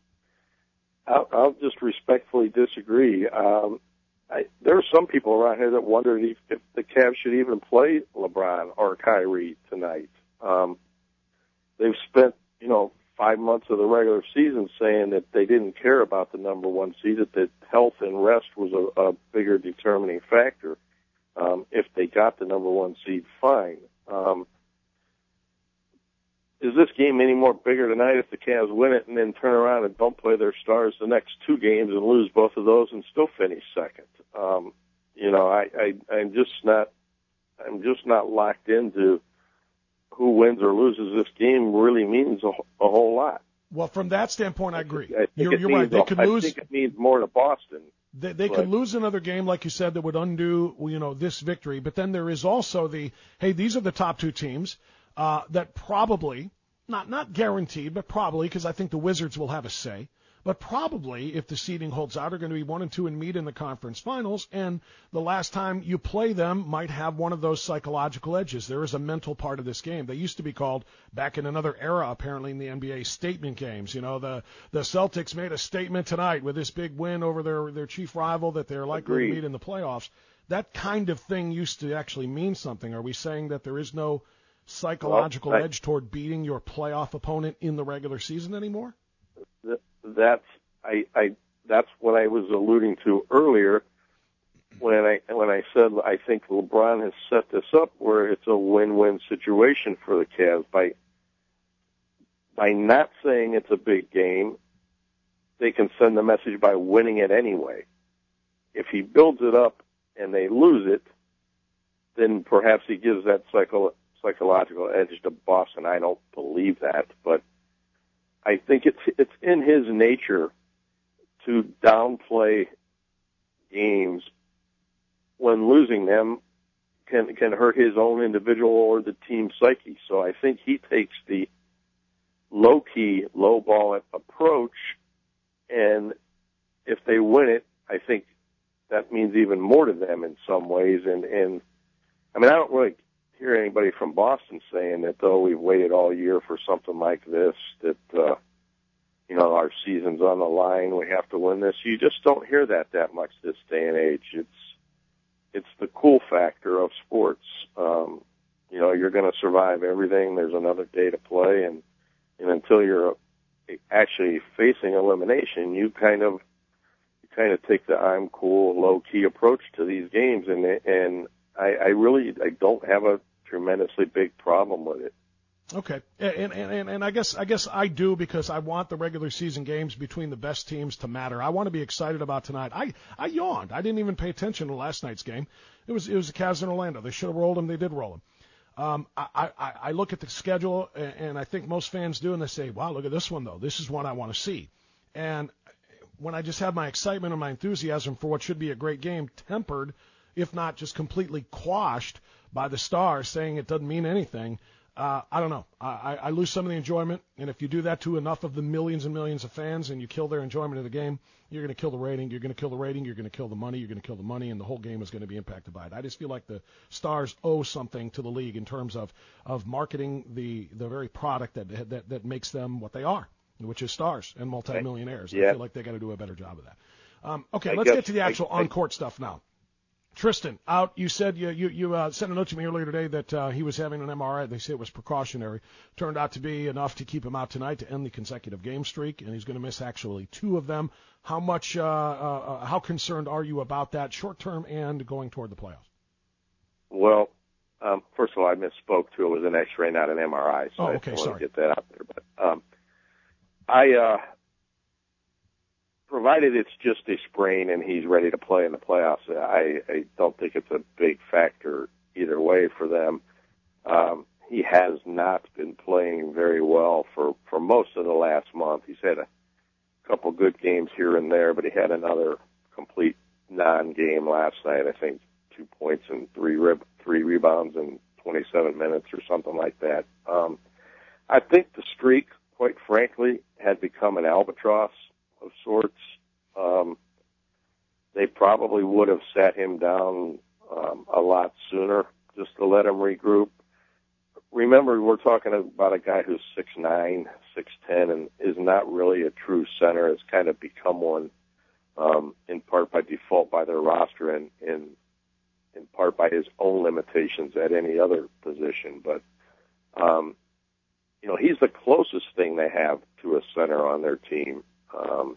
I'll, I'll just respectfully disagree. Um, I, there are some people around here that wondered if, if the Cavs should even play LeBron or Kyrie tonight. Um, they've spent, you know, five months of the regular season saying that they didn't care about the number one seed, that, that health and rest was a, a bigger determining factor. Um, if they got the number one seed, fine. Um, is this game any more bigger tonight if the Cavs win it and then turn around and don't play their stars the next two games and lose both of those and still finish second? Um, you know, I, I, I'm just not, I'm just not locked into who wins or loses this game really means a, a whole lot. Well, from that standpoint, I agree. I think You're, it you're means, right. They could I lose. think it means more to Boston. They, they but, could lose another game, like you said, that would undo, you know, this victory. But then there is also the, hey, these are the top two teams uh, that probably, not not guaranteed, but probably, because I think the Wizards will have a say, but probably, if the seeding holds out, are going to be one and two and meet in the conference finals. And the last time you play them might have one of those psychological edges. There is a mental part of this game. They used to be called, back in another era, apparently in the N B A, statement games. You know, the the Celtics made a statement tonight with this big win over their their chief rival that they're likely Agreed. to meet in the playoffs. That kind of thing used to actually mean something. Are we saying that there is no psychological well, I, edge toward beating your playoff opponent in the regular season anymore? That's I, I that's what I was alluding to earlier when I when I said I think LeBron has set this up where it's a win-win situation for the Cavs by by not saying it's a big game. They can send the message by winning it anyway. If he builds it up and they lose it, then perhaps he gives that psycho, psychological edge to Boston. I don't believe that, but I think it's it's in his nature to downplay games when losing them can can hurt his own individual or the team psyche. So I think he takes the low key, low ball approach, and if they win it, I think that means even more to them in some ways. And and I mean, I don't really hear anybody from Boston saying that, though, we've waited all year for something like this, that, uh, you know, our season's on the line, we have to win this. You just don't hear that that much this day and age. It's, you're going to survive everything. There's another day to play, and and until you're actually facing elimination, you kind of you kind of take the I'm cool, low key approach to these games, and and I, I really I don't have a tremendously big problem with it. Okay, and, and and and I guess I guess I do, because I want the regular season games between the best teams to matter. I want to be excited about tonight. I I yawned. I didn't even pay attention to last night's game. It was it was the Cavs in Orlando. They should have rolled them. They did roll them. Um, I, I I look at the schedule, and I think most fans do, and they say, "Wow, look at this one though. This is one I want to see." And when I just have my excitement and my enthusiasm for what should be a great game tempered, if not just completely quashed by the Stars saying it doesn't mean anything. Uh, I don't know. I, I lose some of the enjoyment, and if you do that to enough of the millions and millions of fans and you kill their enjoyment of the game, you're going to kill the rating, you're going to kill the rating, you're going to kill the money, you're going to kill the money, and the whole game is going to be impacted by it. I just feel like the Stars owe something to the league in terms of, of marketing the, the very product that, that that makes them what they are, which is stars and multimillionaires. Yeah. I feel like they got to do a better job of that. Um, okay, I let's guess, get to the actual I, I, on-court stuff now. Tristan, out. You said you you, you uh, sent a note to me earlier today that uh, he was having an M R I. They say it was precautionary. Turned out to be enough to keep him out tonight to end the consecutive game streak, and he's going to miss actually two of them. How much? Uh, uh, how concerned are you about that, short term and going toward the playoffs? Well, um, first of all, I misspoke too. It was an X-ray, not an M R I. So oh, I okay, want sorry. to get that out there. But um, I. Uh, Provided it's just a sprain and he's ready to play in the playoffs, I, I don't think it's a big factor either way for them. Um, he has not been playing very well for, for most of the last month. He's had a couple good games here and there, but he had another complete non-game last night. I think two points and three rib, three rebounds in twenty-seven minutes or something like that. Um, I think the streak, quite frankly, had become an albatross of sorts. Um, they probably would have sat him down um, a lot sooner just to let him regroup. Remember, we're talking about a guy who's six nine, six ten, and is not really a true center. Has kind of become one, um, in part by default by their roster, and in in part by his own limitations at any other position. But um, you know, he's the closest thing they have to a center on their team. Um,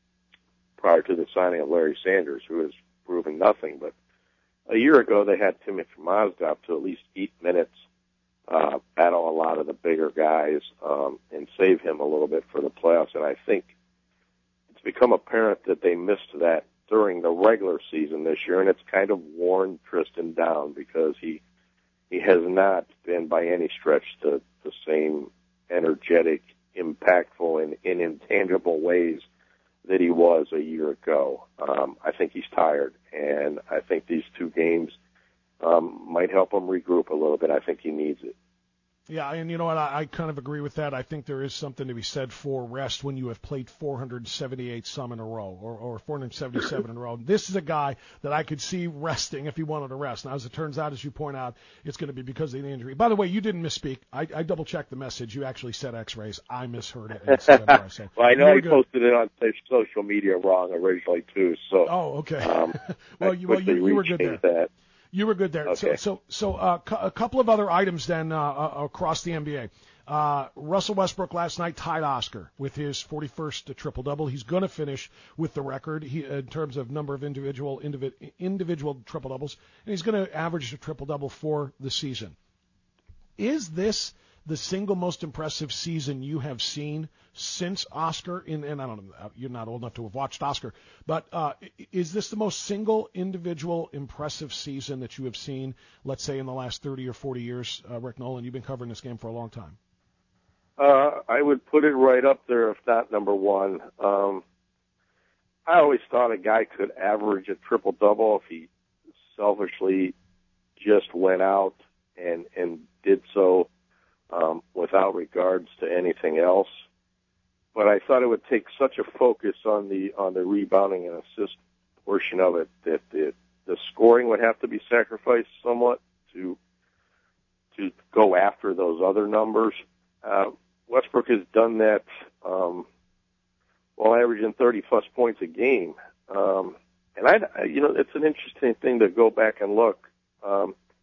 prior to the signing of Larry Sanders, who has proven nothing. But a year ago, they had Timothy Mozgov to at least eight minutes, uh, battle a lot of the bigger guys, um, and save him a little bit for the playoffs. And I think it's become apparent that they missed that during the regular season this year, and it's kind of worn Tristan down because he he has not been by any stretch the, the same energetic, impactful, and in intangible ways that he was a year ago. Um, I think he's tired, and I think these two games um, might help him regroup a little bit. I think he needs it. Yeah, and you know what? I, I kind of agree with that. I think there is something to be said for rest when you have played four hundred seventy-eight some in a row, or, or four hundred seventy-seven in a row. This is a guy that I could see resting if he wanted to rest. Now, as it turns out, as you point out, it's going to be because of the injury. By the way, you didn't misspeak. I, I double-checked the message. You actually said X-rays. I misheard it. And said M R I, so well, I know he good. posted it on social media wrong originally, too. So, oh, okay. Um, well, you, well you, you were good there. That. You were good there. Okay. So, so, so uh, cu- a couple of other items then uh, uh, across the N B A. Uh, Russell Westbrook last night tied Oscar with his forty-first triple-double. He's going to finish with the record he, in terms of number of individual individ, individual triple-doubles, and he's going to average a triple-double for the season. Is this the single most impressive season you have seen since Oscar? In, and I don't know, you're not old enough to have watched Oscar, but uh, is this the most single individual impressive season that you have seen, let's say, in the last thirty or forty years? Uh, Rick Nolan, you've been covering this game for a long time. Uh, I would put it right up there, if not number one. Um, I always thought a guy could average a triple-double if he selfishly just went out and, and did so um, without regards to anything else. But I thought it would take such a focus on the on the rebounding and assist portion of it that the, the scoring would have to be sacrificed somewhat to to go after those other numbers. Uh, Westbrook has done that um, while averaging thirty-plus points a game. Um, and, I, I, you know, it's an interesting thing to go back and look. Um,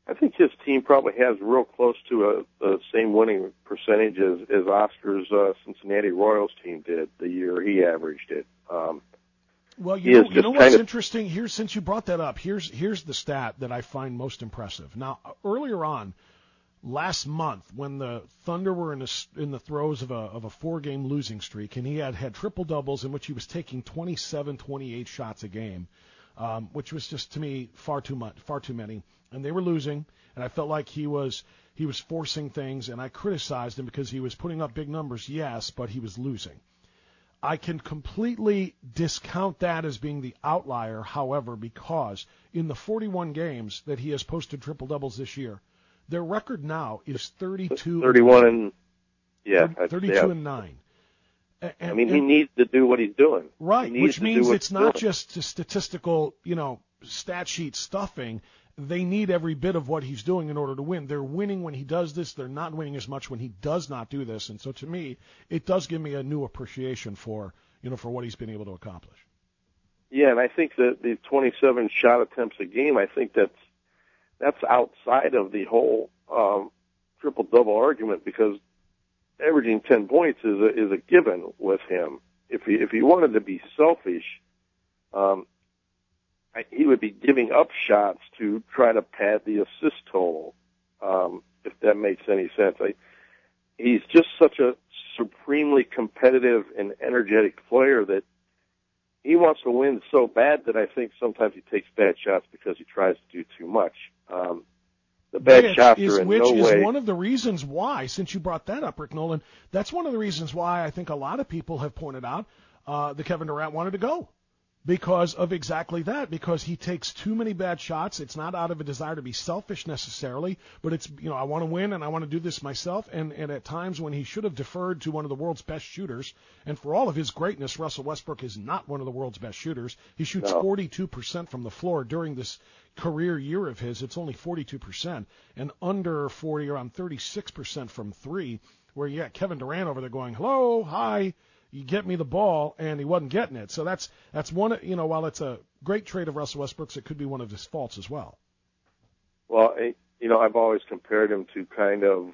I think his team probably has real close to a, the same winning percentage as, as Oscar's uh, Cincinnati Royals team did the year he averaged it. Um, well, you know, you know what's of, interesting here, since you brought that up, here's here's the stat that I find most impressive. Now, earlier on, last month, when the Thunder were in, a, in the throes of a, of a four-game losing streak, and he had had triple-doubles in which he was taking twenty-seven, twenty-eight shots a game, um, which was just, to me, far too much, far too many. And they were losing, and I felt like he was he was forcing things, and I criticized him because he was putting up big numbers, yes, but he was losing. I can completely discount that as being the outlier, however, because in the forty-one games that he has posted triple-doubles this year, their record now is thirty-two. thirty-one and yeah, thirty-two yeah. and nine. And, I mean, and, he needs to do what he's doing. Right, he which means it's not doing. just a statistical, you know, stat sheet stuffing. They need every bit of what he's doing in order to win. They're winning when he does this. They're not winning as much when he does not do this. And so, to me, it does give me a new appreciation for, you know, for what he's been able to accomplish. Yeah, and I think that the twenty-seven shot attempts a game, I think that's that's outside of the whole um, triple-double argument, because averaging ten points is a, is a given with him. If he if he wanted to be selfish, um, I, he would be giving up shots to try to pad the assist total, um, if that makes any sense. I, he's just such a supremely competitive and energetic player that he wants to win so bad that I think sometimes he takes bad shots because he tries to do too much. Um, the bad which shots is, are in which no is way. one of the reasons why, since you brought that up, Rick Nolan, that's one of the reasons why I think a lot of people have pointed out uh, that Kevin Durant wanted to go. Because of exactly that, because he takes too many bad shots. It's not out of a desire to be selfish necessarily, but it's, you know, I want to win and I want to do this myself. And, and at times when he should have deferred to one of the world's best shooters, and for all of his greatness, Russell Westbrook is not one of the world's best shooters. He shoots no. forty-two percent from the floor during this career year of his. It's only forty-two percent, and under forty, around thirty-six percent from three, where you got Kevin Durant over there going, hello, hi. You get me the ball, and he wasn't getting it. So that's that's one, you know, while it's a great trait of Russell Westbrook's, it could be one of his faults as well. Well, you know, I've always compared him to kind of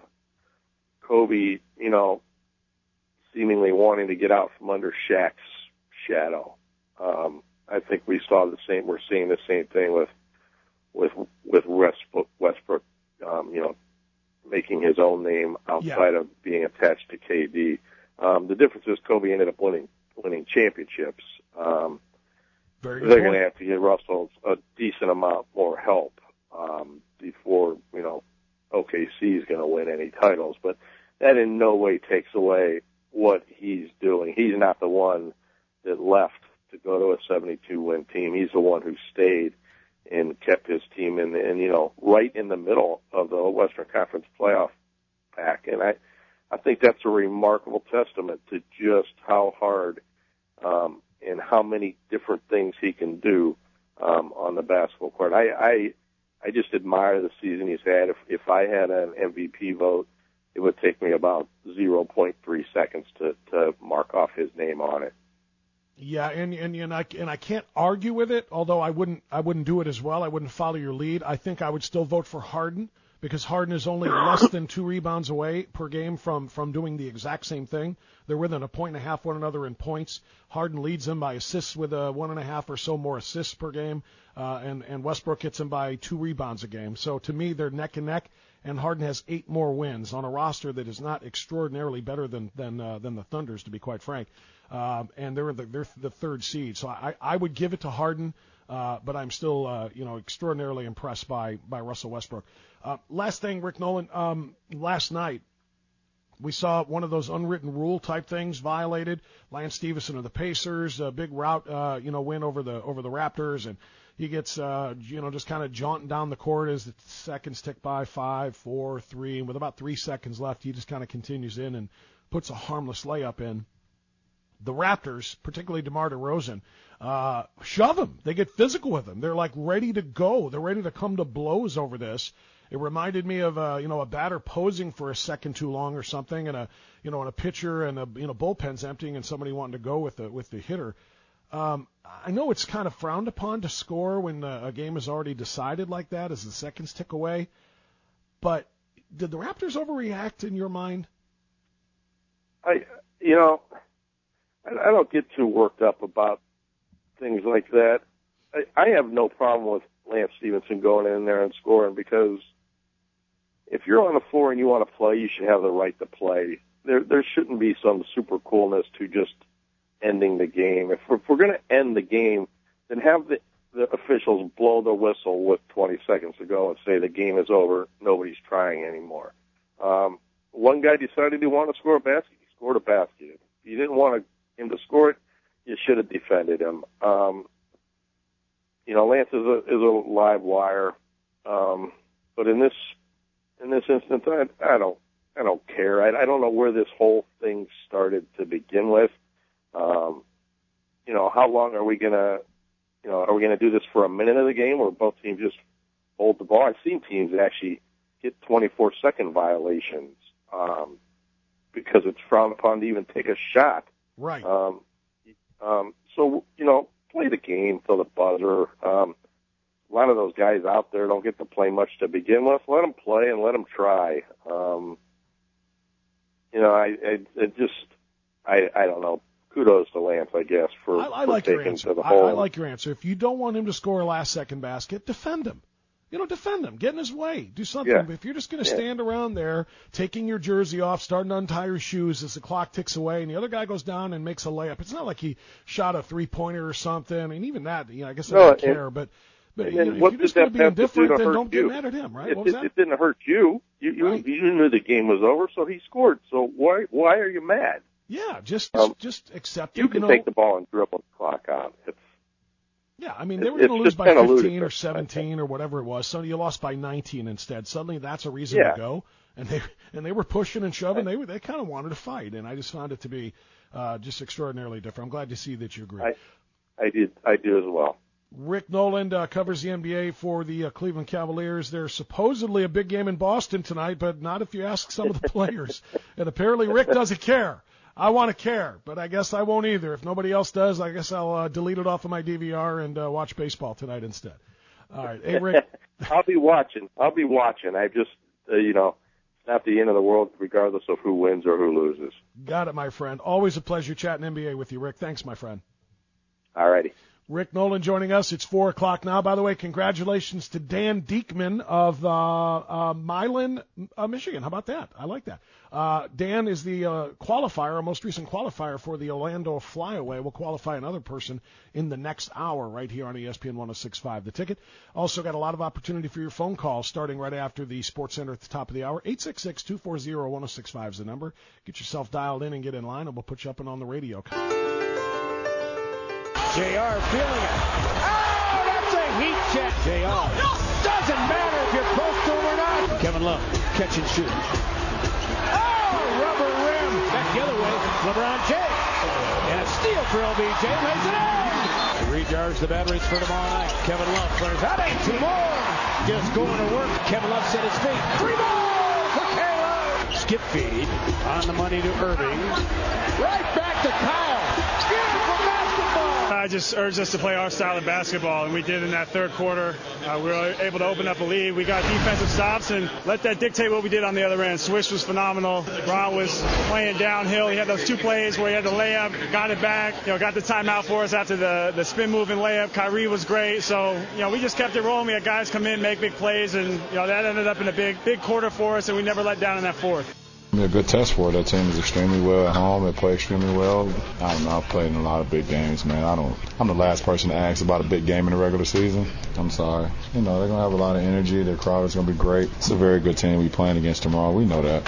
Kobe, you know, seemingly wanting to get out from under Shaq's shadow. Um, I think we saw the same, we're seeing the same thing with with with Westbrook, Westbrook um, you know, making his own name outside yeah. of being attached to K D. Um, the difference is Kobe ended up winning winning championships. Um, Very they're going to have to give Russell a decent amount more help um, before, you know, O K C is going to win any titles. But that in no way takes away what he's doing. He's not the one that left to go to a seventy-two win team. He's the one who stayed and kept his team in, the, in you know, right in the middle of the Western Conference playoff pack. And I. I think that's a remarkable testament to just how hard um, and how many different things he can do um, on the basketball court. I, I I just admire the season he's had. If if I had an M V P vote, it would take me about zero point three seconds to, to mark off his name on it. Yeah, and and and I and I can't argue with it. Although I wouldn't I wouldn't do it as well. I wouldn't follow your lead. I think I would still vote for Harden, because Harden is only less than two rebounds away per game from, from doing the exact same thing. They're within a point and a half one another in points. Harden leads them by assists with a one and a half or so more assists per game, uh, and, and Westbrook hits them by two rebounds a game. So to me, they're neck and neck, and Harden has eight more wins on a roster that is not extraordinarily better than than uh, than the Thunder's, to be quite frank. Um, and they're the, they're the third seed. So I, I would give it to Harden. Uh, but I'm still, uh, you know, extraordinarily impressed by, by Russell Westbrook. Uh, last thing, Rick Nolan, um, last night we saw one of those unwritten rule type things violated. Lance Stevenson of the Pacers, a big route, uh, you know, win over the over the Raptors, and he gets, uh, you know, just kind of jaunting down the court as the seconds tick by, five, four, three, and with about three seconds left, he just kind of continues in and puts a harmless layup in. The Raptors, particularly DeMar DeRozan, uh, shove him. They get physical with him. They're like ready to go. They're ready to come to blows over this. It reminded me of a, you know, a batter posing for a second too long or something, and a, you know, and a pitcher and a, you know, bullpen's emptying and somebody wanting to go with the with the hitter. Um, I know it's kind of frowned upon to score when uh, a game is already decided like that as the seconds tick away. But did the Raptors overreact in your mind? I, you know, I, I don't get too worked up about things like that. I, I have no problem with Lance Stephenson going in there and scoring, because if you're on the floor and you want to play, you should have the right to play. There, there shouldn't be some super coolness to just ending the game. If we're, if we're going to end the game, then have the, the officials blow the whistle with twenty seconds to go and say the game is over, nobody's trying anymore. Um, one guy decided he wanted to score a basket, he scored a basket. If you didn't want him to score it, you should have defended him. Um, you know, Lance is a, is a live wire, um, but in this in this instance, I, I don't I don't care. I, I don't know where this whole thing started to begin with. Um, you know, how long are we gonna, you know, are we gonna do this for a minute of the game, or both teams just hold the ball? I've seen teams actually get twenty-four second violations um, because it's frowned upon to even take a shot. Right. Um, um, so you know, play the game till the buzzer. Um, a lot of those guys out there don't get to play much to begin with. Let them play and let them try. Um, you know, I, I it just, I, I don't know. Kudos to Lance, I guess, for, I, I for like your taking answer. to the I, hole. I like your answer. If you don't want him to score a last-second basket, defend him. You know, defend him. Get in his way. Do something. Yeah. If you're just going to Yeah. stand around there, taking your jersey off, starting to untie your shoes as the clock ticks away, and the other guy goes down and makes a layup. It's not like he shot a three-pointer or something. And even that, you know, I guess I No, don't and- care. But, but and you then know, if what you're did just going to that be have to do indifferent, to then hurt don't get you? mad at him, right? It, What was it, that? it didn't hurt you. You, you, Right. you knew the game was over, so he scored. So why why are you mad? Yeah, just Um, just accept it. You can know, take the ball and dribble the clock out. It's Yeah, I mean, they were It's going to lose just by kinda fifteen or ludicrous, I think. seventeen or whatever it was. So you lost by nineteen instead. Suddenly that's a reason Yeah. to go. And they and they were pushing and shoving. They were, they kind of wanted to fight, and I just found it to be uh, just extraordinarily different. I'm glad to see that you agree. I I did I do as well. Rick Noland uh, covers the N B A for the uh, Cleveland Cavaliers. There's supposedly a big game in Boston tonight, but not if you ask some of the players. And apparently Rick doesn't care. I want to care, but I guess I won't either. If nobody else does, I guess I'll uh, delete it off of my D V R and uh, watch baseball tonight instead. All right. Hey, Rick. I'll be watching. I'll be watching. I just uh, you know, it's not the end of the world regardless of who wins or who loses. Got it, my friend. Always a pleasure chatting N B A with you, Rick. Thanks, my friend. All righty. Rick Nolan joining us. It's four o'clock now. By the way, congratulations to Dan Diekman of uh, uh, Milan, uh, Michigan. How about that? I like that. Uh, Dan is the uh, qualifier, our most recent qualifier for the Orlando Flyaway. We'll qualify another person in the next hour right here on E S P N one oh six point five. The Ticket. Also got a lot of opportunity for your phone calls starting right after the Sports Center at the top of the hour. eight six six, two four zero, one oh six five is the number. Get yourself dialed in and get in line, and we'll put you up and on the radio. J R feeling it. Oh, that's a heat check. J R. Doesn't matter if you're close to him or not. Kevin Love, catch and shoot. Oh, rubber rim. Back the other way. LeBron James. And a steal for L B J. Lays it in. Recharge the batteries for tomorrow night. Kevin Love fires out. And two more. Just going to work. Kevin Love set his feet. Three more for Caleb. Skip feed on the money to Irving. Right back to Kyle. Beautiful basketball. I just urged us to play our style of basketball, and we did in that third quarter. Uh, we were able to open up a lead. We got defensive stops and let that dictate what we did on the other end. Swish was phenomenal. Ron was playing downhill. He had those two plays where he had the layup, got it back, you know, got the timeout for us after the, the spin move and layup. Kyrie was great. So, you know, we just kept it rolling. We had guys come in, make big plays, and, you know, that ended up in a big, big quarter for us, and we never let down in that fourth. A good test for it. That team is extremely well at home. They play extremely well. I don't know. I've played in a lot of big games, man. I don't. I'm the last person to ask about a big game in the regular season. I'm sorry. You know, they're gonna have a lot of energy. Their crowd is gonna be great. It's a very good team we're playing against tomorrow. We know that.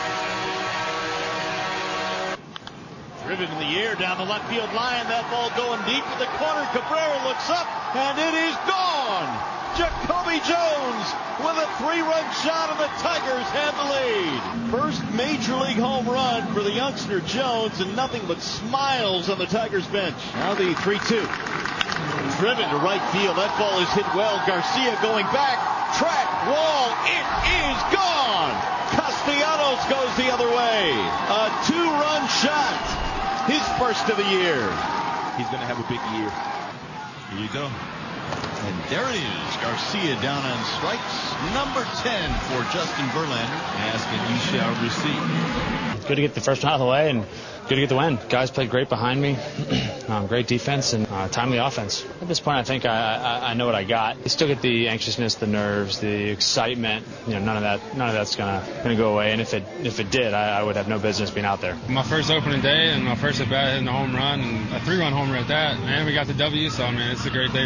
Driven in the air down the left field line. That ball going deep in the corner. Cabrera looks up, and it is gone. Jacoby Jones with a three-run shot, and the Tigers have the lead. First major league home run for the youngster Jones, and nothing but smiles on the Tigers bench. Now the three two. Driven to right field. That ball is hit well. Garcia going back. Track, wall, it is gone. Castellanos goes the other way. A two-run shot. His first of the year. he's going to have a big year. Here you go. And there it is. Garcia down on strikes. Number ten for Justin Verlander. Ask and you shall receive. Good to get the first one out of the way and good to get the win. Guys played great behind me. um, great defense and uh, timely offense. At this point, I think I, I, I know what I got. You still get the anxiousness, the nerves, the excitement. You know, none of that, none of that's gonna gonna go away. And if it if it did, I, I would have no business being out there. My first opening day and my first at bat hitting a home run and a three-run homer at that. And we got the W, so I mean it's a great day.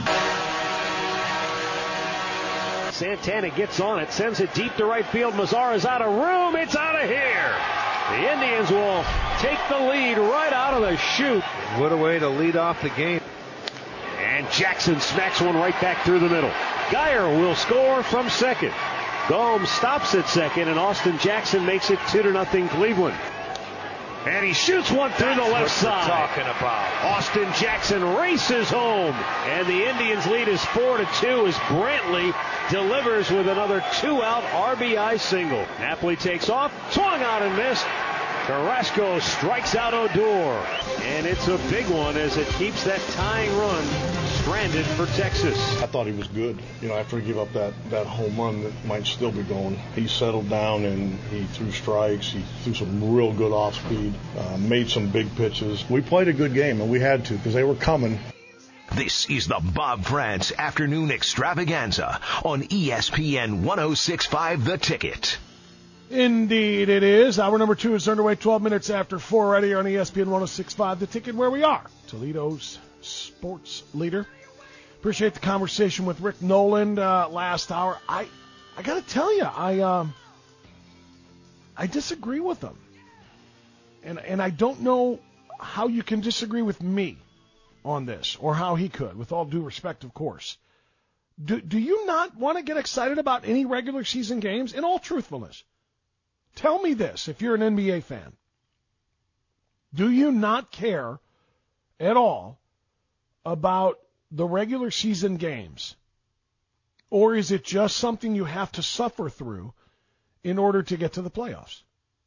Santana gets on it, sends it deep to right field. Mazara's out of room. It's out of here. The Indians will take the lead right out of the chute. What a way to lead off the game. And Jackson smacks one right back through the middle. Geyer will score from second. Gomes stops at second, and Austin Jackson makes it two to nothing Cleveland. And he shoots one through That's the left what side. Talking about. Austin Jackson races home, and the Indians' lead is four to two as Brantley delivers with another two-out R B I single. Napoli takes off, swung out and missed. Carrasco strikes out Odor, and it's a big one as it keeps that tying run stranded for Texas. I thought he was good. You know, after he gave up that, that home run that might still be going, he settled down and he threw strikes. He threw some real good off speed, uh, made some big pitches. We played a good game, and we had to because they were coming. This is the Bob France Afternoon Extravaganza on E S P N ten sixty-five The Ticket. Indeed it is. Hour number two is underway, twelve minutes after four right here on E S P N ten sixty-five The Ticket, where we are, Toledo's sports leader. Appreciate the conversation with Rick Noland uh, last hour. I I got to tell you, I um, I disagree with him. And, and I don't know how you can disagree with me on this, or how he could, with all due respect, of course. Do, do you not want to get excited about any regular season games? In all truthfulness, tell me this, if you're an N B A fan. Do you not care at all about the regular season games? Or is it just something you have to suffer through in order to get to the playoffs?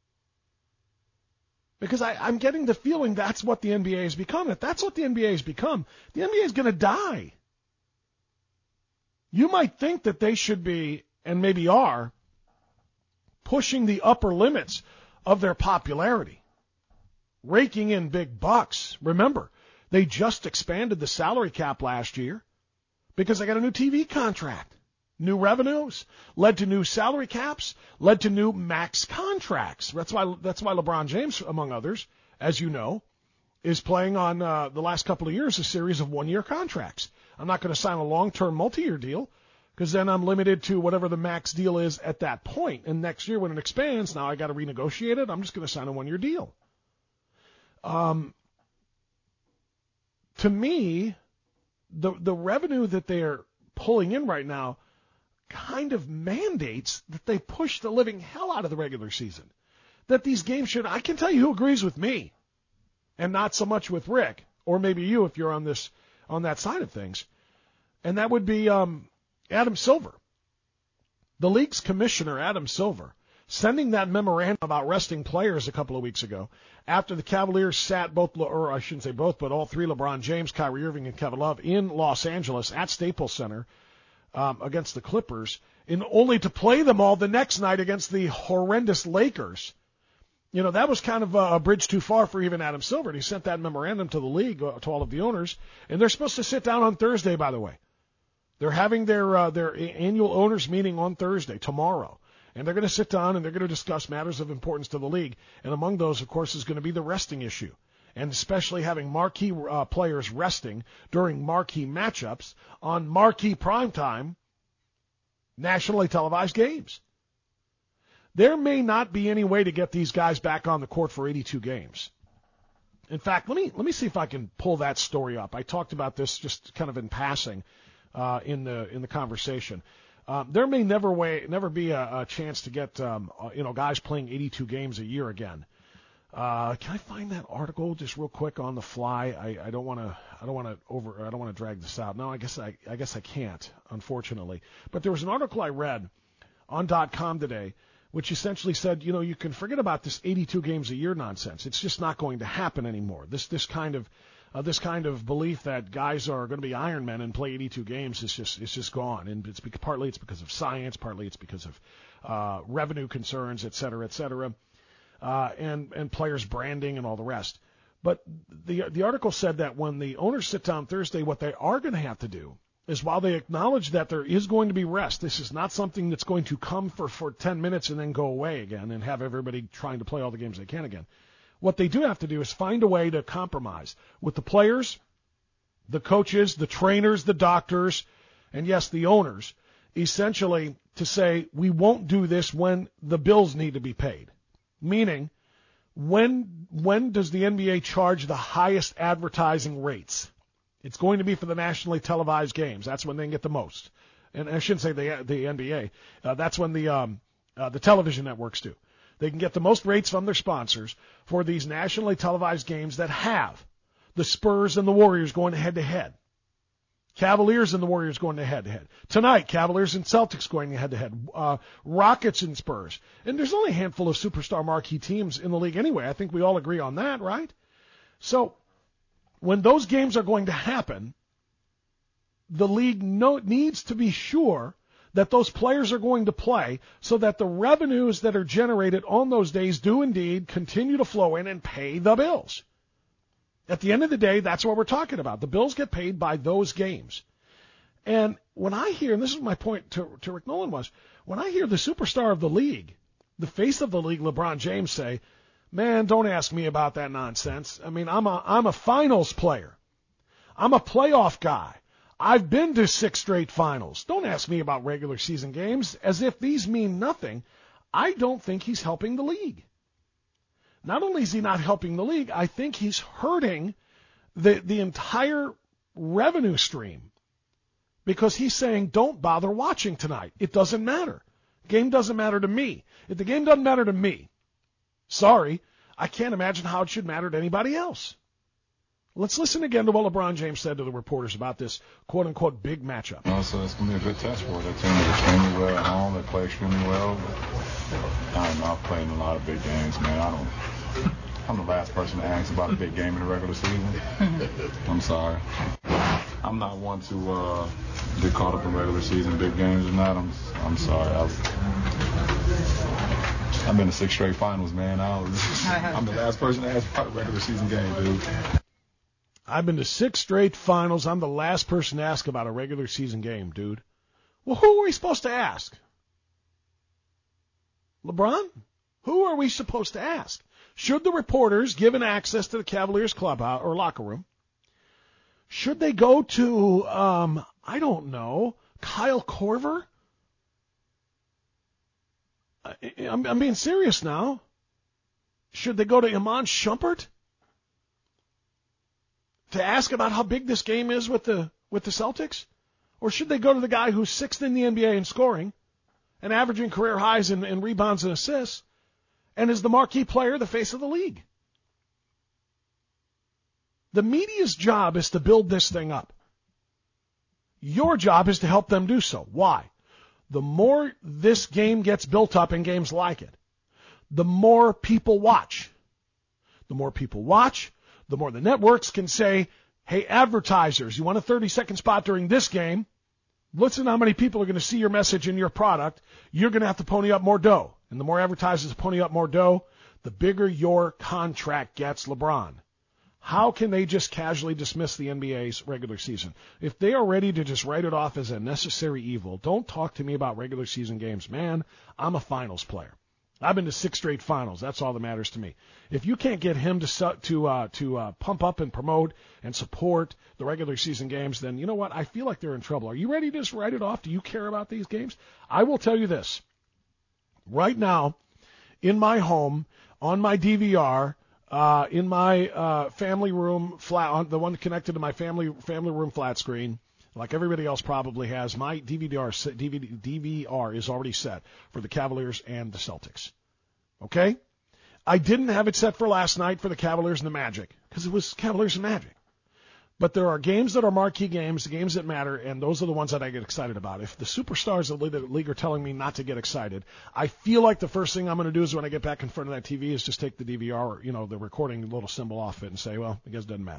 Because I, I'm getting the feeling that's what the N B A has become. If that's what the N B A has become, the N B A is going to die. You might think that they should be, and maybe are, pushing the upper limits of their popularity, raking in big bucks. Remember, they just expanded the salary cap last year because they got a new T V contract. New revenues led to new salary caps, led to new max contracts. That's why that's why LeBron James, among others, as you know, is playing on uh, the last couple of years a series of one-year contracts. I'm not going to sign a long-term multi-year deal because then I'm limited to whatever the max deal is at that point. And next year when it expands, now I got to renegotiate it. I'm just going to sign a one-year deal. Um, to me, the the revenue that they're pulling in right now kind of mandates that they push the living hell out of the regular season. That these games should, I can tell you who agrees with me, and not so much with Rick, or maybe you if you're on this on that side of things, and that would be um, Adam Silver, the league's commissioner, Adam Silver, sending that memorandum about resting players a couple of weeks ago after the Cavaliers sat both, or I shouldn't say both, but all three, LeBron James, Kyrie Irving, and Kevin Love, in Los Angeles at Staples Center um, against the Clippers, and only to play them all the next night against the horrendous Lakers. You know, that was kind of a bridge too far for even Adam Silver. And he sent that memorandum to the league, uh, to all of the owners, and they're supposed to sit down on Thursday, by the way. They're having their uh, their annual owners meeting on Thursday, tomorrow. And they're going to sit down and they're going to discuss matters of importance to the league. And among those, of course, is going to be the resting issue. And especially having marquee uh, players resting during marquee matchups on marquee primetime nationally televised games. There may not be any way to get these guys back on the court for eighty-two games. In fact, let me let me see if I can pull that story up. I talked about this just kind of in passing uh, in the in the conversation. Um, there may never way never be a, a chance to get um, uh, you know guys playing eighty-two games a year again. Uh, can I find that article just real quick on the fly? I, I don't want to I don't want to over I don't want to drag this out. No, I guess I I guess I can't, unfortunately. But there was an article I read on dot com today, which essentially said, you know, you can forget about this eighty-two games a year nonsense. It's just not going to happen anymore. This this kind of uh, this kind of belief that guys are going to be Iron Men and play eighty-two games is just it's just gone. And it's because, partly it's because of science, partly it's because of uh, revenue concerns, et cetera, et cetera, uh, and and players branding and all the rest. But the the article said that when the owners sit down Thursday, what they are going to have to do is, while they acknowledge that there is going to be rest, this is not something that's going to come for, for ten minutes and then go away again and have everybody trying to play all the games they can again. What they do have to do is find a way to compromise with the players, the coaches, the trainers, the doctors, and yes, the owners, essentially to say, we won't do this when the bills need to be paid. Meaning, when when does the N B A charge the highest advertising rates? It's going to be for the nationally televised games. That's when they can get the most. And I shouldn't say the the N B A. Uh, that's when the um, uh, the television networks do. They can get the most rates from their sponsors for these nationally televised games that have the Spurs and the Warriors going head-to-head. Cavaliers and the Warriors going head-to-head. Tonight, Cavaliers and Celtics going head-to-head. Uh, Rockets and Spurs. And there's only a handful of superstar marquee teams in the league anyway. I think we all agree on that, right? So when those games are going to happen, the league no, needs to be sure that those players are going to play so that the revenues that are generated on those days do indeed continue to flow in and pay the bills. At the end of the day, that's what we're talking about. The bills get paid by those games. And when I hear, and this is my point to, to Rick Nolan was, when I hear the superstar of the league, the face of the league, LeBron James, say, man, don't ask me about that nonsense. I mean, I'm a, I'm a finals player. I'm a playoff guy. I've been to six straight finals. Don't ask me about regular season games as if these mean nothing. I don't think he's helping the league. Not only is he not helping the league, I think he's hurting the, the entire revenue stream because he's saying, don't bother watching tonight. It doesn't matter. Game doesn't matter to me. If the game doesn't matter to me, sorry, I can't imagine how it should matter to anybody else. Let's listen again to what LeBron James said to the reporters about this quote-unquote big matchup. You know, so it's going to be a good test for it. Their team is extremely well at home. They play extremely well. I don't know. I've played in a lot of big games, man. I don't. I'm the last person to ask about a big game in the regular season. I'm sorry. I'm not one to uh, get caught up in regular season big games or not. I'm I'm sorry. I've, I've been to six straight finals, man. I was, I'm the last person to ask about a regular season game, dude. I've been to six straight finals. I'm the last person to ask about a regular season game, dude. Well, who are we supposed to ask? LeBron? Who are we supposed to ask? Should the reporters, given access to the Cavaliers clubhouse or locker room, should they go to, um, I don't know, Kyle Korver? I, I'm, I'm being serious now. Should they go to Iman Shumpert to ask about how big this game is with the with the Celtics? Or should they go to the guy who's sixth in the N B A in scoring and averaging career highs in, in rebounds and assists and is the marquee player, the face of the league? The media's job is to build this thing up. Your job is to help them do so. Why? The more this game gets built up in games like it, the more people watch. The more people watch, the more the networks can say, hey, advertisers, you want a thirty-second spot during this game? Listen to how many people are going to see your message and your product. You're going to have to pony up more dough. And the more advertisers pony up more dough, the bigger your contract gets, LeBron. How can they just casually dismiss the N B A's regular season? If they are ready to just write it off as a necessary evil, don't talk to me about regular season games. Man, I'm a finals player. I've been to six straight finals. That's all that matters to me. If you can't get him to to uh, to uh, pump up and promote and support the regular season games, then you know what? I feel like they're in trouble. Are you ready to just write it off? Do you care about these games? I will tell you this. Right now, in my home, on my D V R, uh, in my uh, family room flat, on the one connected to my family family room flat screen, like everybody else probably has, my D V R, D V D, D V R is already set for the Cavaliers and the Celtics. Okay? I didn't have it set for last night for the Cavaliers and the Magic because it was Cavaliers and Magic. But there are games that are marquee games, the games that matter, and those are the ones that I get excited about. If the superstars of the league are telling me not to get excited, I feel like the first thing I'm going to do is when I get back in front of that T V is just take the D V R, or, you know, the recording little symbol off it and say, well, I guess it doesn't matter.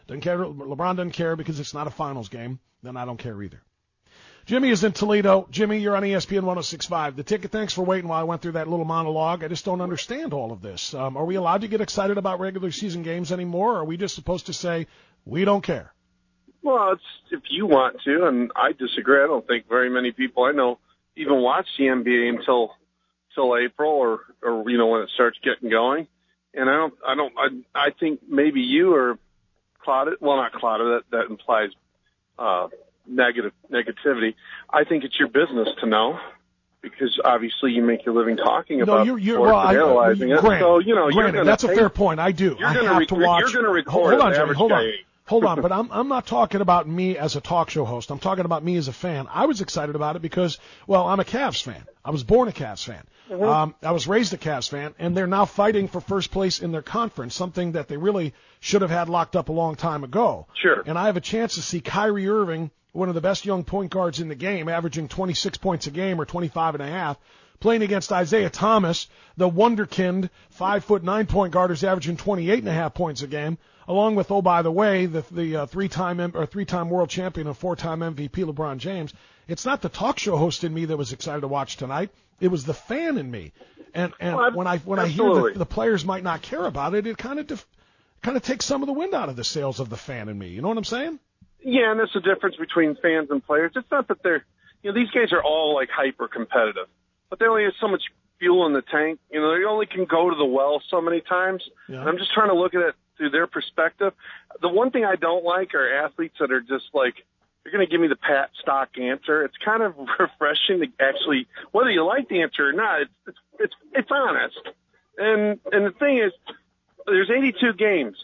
Doesn't care. LeBron doesn't care because it's not a finals game. Then I don't care either. Jimmy is in Toledo. Jimmy, you're on E S P N one oh six point five. The Ticket, thanks for waiting while I went through that little monologue. I just don't understand all of this. Um, are we allowed to get excited about regular season games anymore, or are we just supposed to say, we don't care? Well, it's if you want to, and I disagree. I don't think very many people I know even watch the N B A until till April or, or you know, when it starts getting going. And I don't, I don't, I, I think maybe you are clouded. Well, not clouded. That, that implies, uh, negative negativity. I think it's your business to know because obviously you make your living talking about no, you're, you're, sports well, and analyzing I, it. Granted, so, you know, granted, you're gonna that's take, a fair point. I do. You're I gonna have rec- to watch. You're going to record hold on, an Jeremy, average hold on. guy. Hold on, but I'm I'm not talking about me as a talk show host. I'm talking about me as a fan. I was excited about it because, well, I'm a Cavs fan. I was born a Cavs fan. Mm-hmm. Um, I was raised a Cavs fan, and they're now fighting for first place in their conference, something that they really should have had locked up a long time ago. Sure. And I have a chance to see Kyrie Irving, one of the best young point guards in the game, averaging twenty-six points a game or twenty-five and a half, playing against Isaiah Thomas, the wonderkind, five foot nine point guard who's averaging twenty-eight and a half points a game, along with, oh, by the way, the, the uh, three-time or three-time world champion and four-time M V P LeBron James. It's not the talk show host in me that was excited to watch tonight. It was the fan in me. And and well, when I when absolutely. I hear that the players might not care about it, it kind of def- kind of takes some of the wind out of the sails of the fan in me. You know what I'm saying? Yeah, and that's the difference between fans and players. It's not that they're, you know, these guys are all like hyper competitive, but they only have so much fuel in the tank. You know, they only can go to the well so many times. Yeah. And I'm just trying to look at it through their perspective. The one thing I don't like are athletes that are just like, you're going to give me the pat stock answer. It's kind of refreshing to actually, whether you like the answer or not, it's it's it's, it's honest. And and the thing is, there's eighty-two games.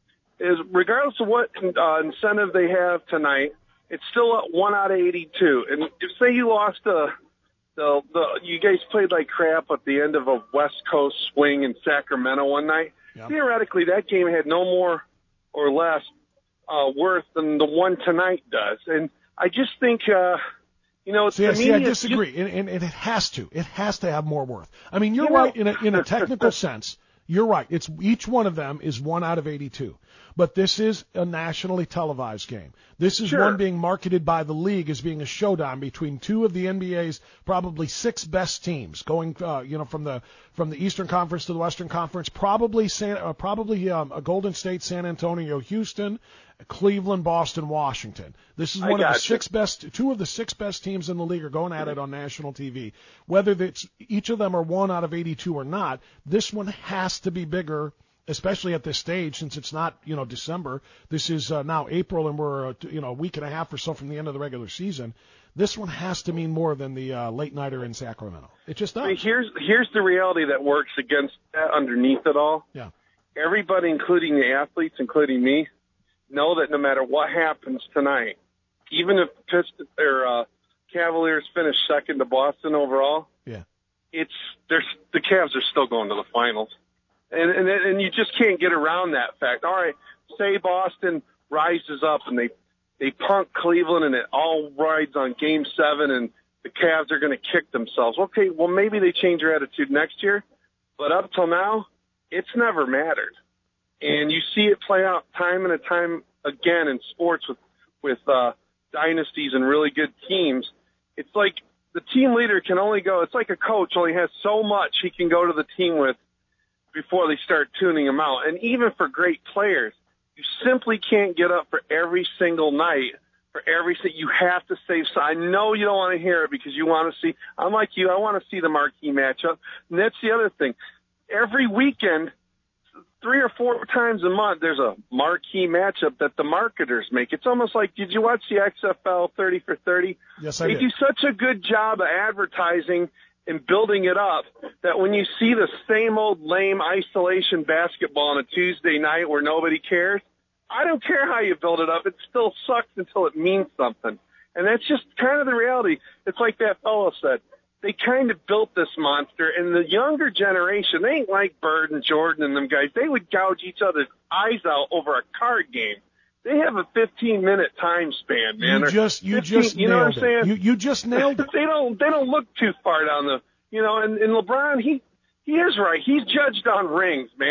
Is regardless of what uh, incentive they have tonight, it's still at one out of eighty-two. And if say you lost a the the you guys played like crap at the end of a West Coast swing in Sacramento one night. Yep. Theoretically, that game had no more or less uh, worth than the one tonight does. And I just think, uh, you know, see, to see me, I disagree, just, and, and, and it has to. It has to have more worth. I mean, you're you right know. in a, in a technical sense. You're right. It's each one of them is one out of eighty-two. But this is a nationally televised game. This is sure. one being marketed by the league as being a showdown between two of the N B A's probably six best teams, going, uh, you know, from the from the Eastern Conference to the Western Conference. Probably San, uh, probably um, a Golden State, San Antonio, Houston, Cleveland, Boston, Washington. This is one of the you. six best, two of the six best teams in the league are going at it on national T V. Whether it's each of them are one out of eighty-two or not, this one has to be bigger, especially at this stage, since it's not, you know, December. This is uh, now April, and we're, uh, you know, a week and a half or so from the end of the regular season. This one has to mean more than the uh, late nighter in Sacramento. It just does. I mean, here's here's the reality that works against that underneath it all. Yeah. Everybody, including the athletes, including me, know that no matter what happens tonight, even if Pistons or uh, Cavaliers finish second to Boston overall, yeah, it's there's the Cavs are still going to the finals. And, and and you just can't get around that fact. All right, say Boston rises up and they they punk Cleveland and it all rides on Game Seven and the Cavs are going to kick themselves. Okay, well maybe they change their attitude next year, but up till now, it's never mattered. And you see it play out time and a time again in sports with with uh, dynasties and really good teams. It's like the team leader can only go. It's like a coach only has so much he can go to the team with before they start tuning them out. And even for great players, you simply can't get up for every single night, for every you have to save. So I know you don't want to hear it because you want to see, I'm like you, I want to see the marquee matchup. And that's the other thing. Every weekend, three or four times a month, there's a marquee matchup that the marketers make. It's almost like, did you watch the X F L thirty for thirty? Yes, I they did. They do such a good job of advertising and building it up that when you see the same old lame isolation basketball on a Tuesday night where nobody cares, I don't care how you build it up. It still sucks until it means something. And that's just kind of the reality. It's like that fellow said. They kind of built this monster, and the younger generation, they ain't like Bird and Jordan and them guys. They would gouge each other's eyes out over a card game. They have a fifteen-minute time span, man. You just, you fifteen, just you know nailed what I'm saying? it. You, you just nailed it. they don't, they don't look too far down the, you know. And, and LeBron, he, he is right. He's judged on rings, man.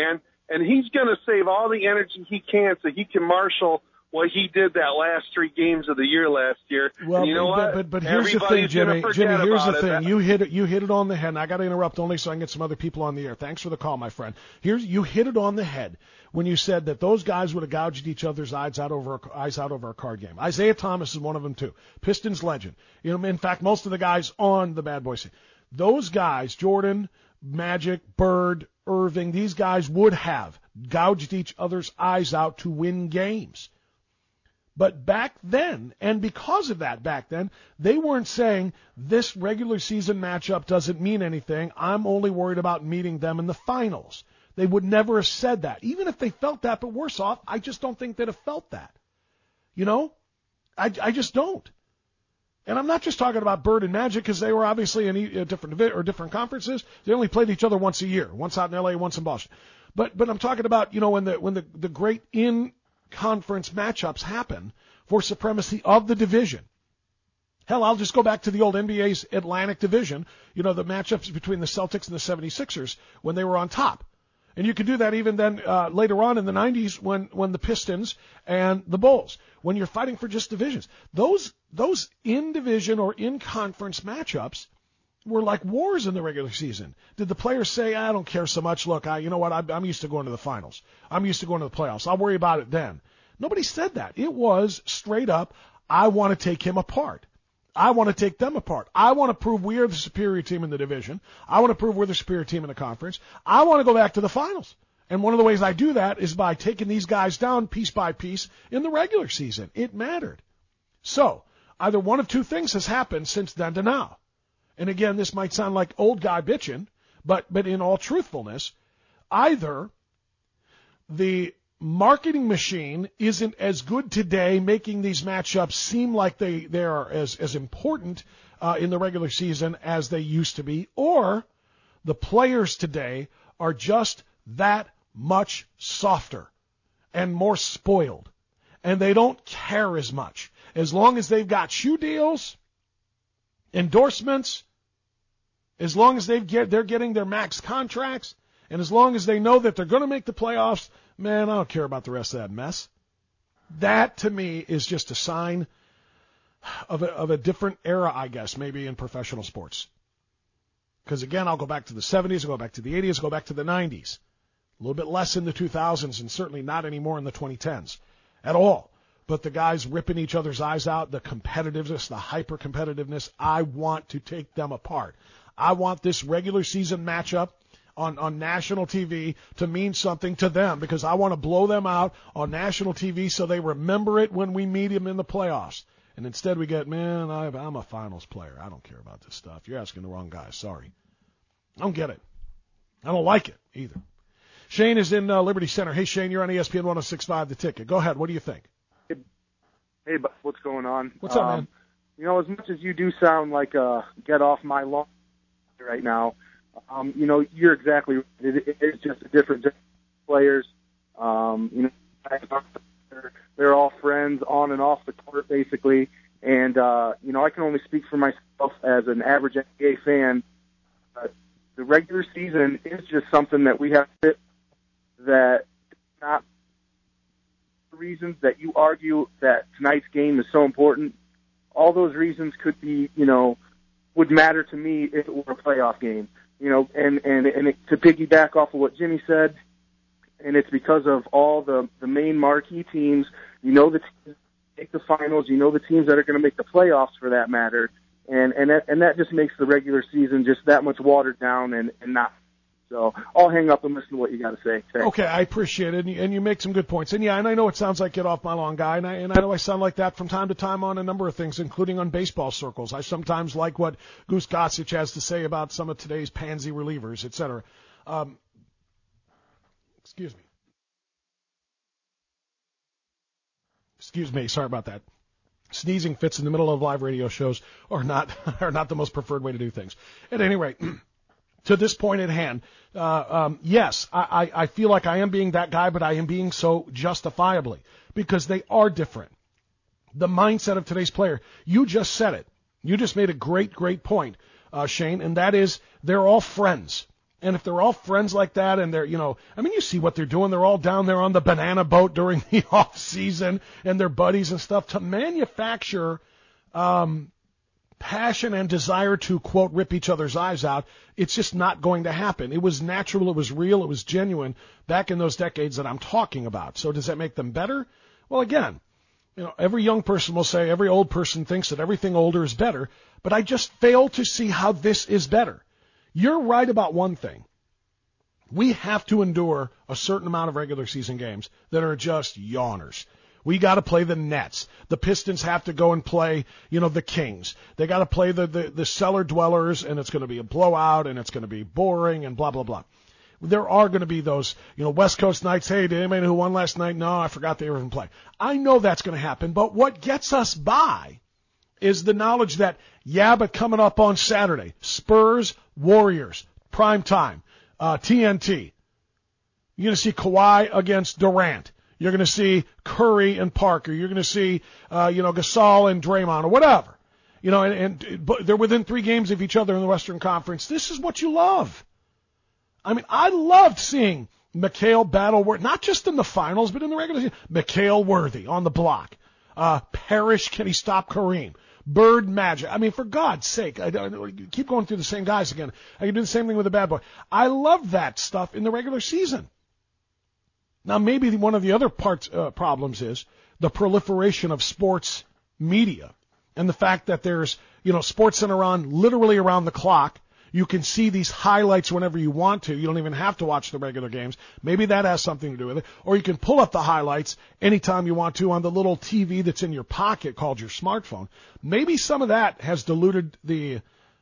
and he's going to save all the energy he can so he can marshal what he did that last three games of the year last year. Well, and you know but, what? but, but here's the thing, Jimmy. Jimmy, here's the thing. You hit it. You hit it on the head. And I got to interrupt only so I can get some other people on the air. Thanks for the call, my friend. Here's you hit it on the head when you said that those guys would have gouged each other's eyes out over a, eyes out over a card game. Isaiah Thomas is one of them too. Pistons legend. You know, in fact, most of the guys on the Bad Boys team, those guys, Jordan, Magic, Bird, Irving, these guys would have gouged each other's eyes out to win games. But back then, and because of that back then, they weren't saying this regular season matchup doesn't mean anything. I'm only worried about meeting them in the finals. They would never have said that. Even if they felt that, but worse off, I just don't think they'd have felt that. You know? I, I just don't. And I'm not just talking about Bird and Magic because they were obviously in a different or different conferences. They only played each other once a year, once out in L A, once in Boston. But but I'm talking about, you know, when the when the, the great in conference matchups happen for supremacy of the division. Hell, I'll just go back to the old N B A's Atlantic Division, you know, the matchups between the Celtics and the seventy-sixers when they were on top. And you could do that even then uh, later on in the nineties when, when the Pistons and the Bulls, when you're fighting for just divisions. Those those in-division or in-conference matchups were like wars in the regular season. Did the players say, I don't care so much, look, I, you know what, I, I'm used to going to the finals. I'm used to going to the playoffs. I'll worry about it then. Nobody said that. It was straight up, I want to take him apart. I want to take them apart. I want to prove we are the superior team in the division. I want to prove we're the superior team in the conference. I want to go back to the finals. And one of the ways I do that is by taking these guys down piece by piece in the regular season. It mattered. So, either one of two things has happened since then to now. And again, this might sound like old guy bitching, but, but in all truthfulness, either the marketing machine isn't as good today, making these matchups seem like they, they are as, as important uh, in the regular season as they used to be, or the players today are just that much softer and more spoiled, and they don't care as much. As long as they've got shoe deals, endorsements, as long as they've get, they're getting their max contracts, and as long as they know that they're going to make the playoffs, man, I don't care about the rest of that mess. That, to me, is just a sign of a, of a different era, I guess, maybe in professional sports. Because, again, I'll go back to the seventies, I'll go back to the eighties, I'll go back to the nineties. A little bit less in the two thousands, and certainly not anymore in the twenty tens at all. But the guys ripping each other's eyes out, the competitiveness, the hyper-competitiveness, I want to take them apart. I want this regular season matchup on, on national T V to mean something to them because I want to blow them out on national T V so they remember it when we meet them in the playoffs. And instead we get, man, I, I'm a finals player. I don't care about this stuff. You're asking the wrong guy. Sorry. I don't get it. I don't like it either. Shane is in uh, Liberty Center. Hey, Shane, you're on E S P N one oh six point five The Ticket. Go ahead. What do you think? Hey, what's going on? What's up, um, man? You know, as much as you do sound like a get off my lawn right now, um, you know, you're exactly right. It, it is just a different players. Um, you know, they're, they're all friends on and off the court, basically. And, uh, you know, I can only speak for myself as an average N B A fan. Uh, the regular season is just something that we have to that not reasons that you argue that tonight's game is so important. All those reasons could be, you know, would matter to me if it were a playoff game, you know, and, and, and it, to piggyback off of what Jimmy said, and it's because of all the, the main marquee teams, you know, the teams that make the finals, you know, the teams that are going to make the playoffs for that matter. And, and that, and that just makes the regular season just that much watered down and, and not. So I'll hang up and listen to what you got to say. Thanks. Okay, I appreciate it, and you, and you make some good points. And, yeah, and I know it sounds like get off my lawn guy, and I, and I know I sound like that from time to time on a number of things, including on baseball circles. I sometimes like what Goose Gossage has to say about some of today's pansy relievers, et cetera. Um, excuse me. Excuse me, sorry about that. Sneezing fits in the middle of live radio shows are not are not the most preferred way to do things. At any rate, to this point at hand, uh, um, yes, I, I feel like I am being that guy, but I am being so justifiably because they are different. The mindset of today's player, you just said it. You just made a great, great point, uh, Shane, and that is they're all friends. And if they're all friends like that and they're, you know, I mean, you see what they're doing. They're all down there on the banana boat during the off season and they're buddies and stuff. To manufacture um, passion and desire to, quote, rip each other's eyes out, it's just not going to happen. It was natural. It was real. It was genuine back in those decades that I'm talking about. So does that make them better? Well, again, you know, every young person will say, every old person thinks that everything older is better, but I just fail to see how this is better. You're right about one thing. We have to endure a certain amount of regular season games that are just yawners. We got to play the Nets. The Pistons have to go and play, you know, the Kings. They got to play the, the, the cellar dwellers, and it's going to be a blowout, and it's going to be boring, and blah, blah, blah. There are going to be those, you know, West Coast nights. Hey, did anybody know who won last night? No, I forgot they were even playing. I know that's going to happen, but what gets us by is the knowledge that, yeah, but coming up on Saturday, Spurs, Warriors, prime time, uh, T N T. You're going to see Kawhi against Durant. You're going to see Curry and Parker. You're going to see, uh, you know, Gasol and Draymond or whatever. You know, and, and but they're within three games of each other in the Western Conference. This is what you love. I mean, I loved seeing Mikal Battleworthy, not just in the finals, but in the regular season. Mikal Worthy on the block. Uh, Parrish, can he stop Kareem? Bird Magic. I mean, for God's sake, I, I keep going through the same guys again. I can do the same thing with the bad boy. I love that stuff in the regular season. Now, maybe one of the other parts uh, problems is the proliferation of sports media and the fact that there's, you know, SportsCenter on literally around the clock. You can see these highlights whenever you want to. You don't even have to watch the regular games. Maybe that has something to do with it. Or you can pull up the highlights anytime you want to on the little T V that's in your pocket called your smartphone. Maybe some of that has diluted the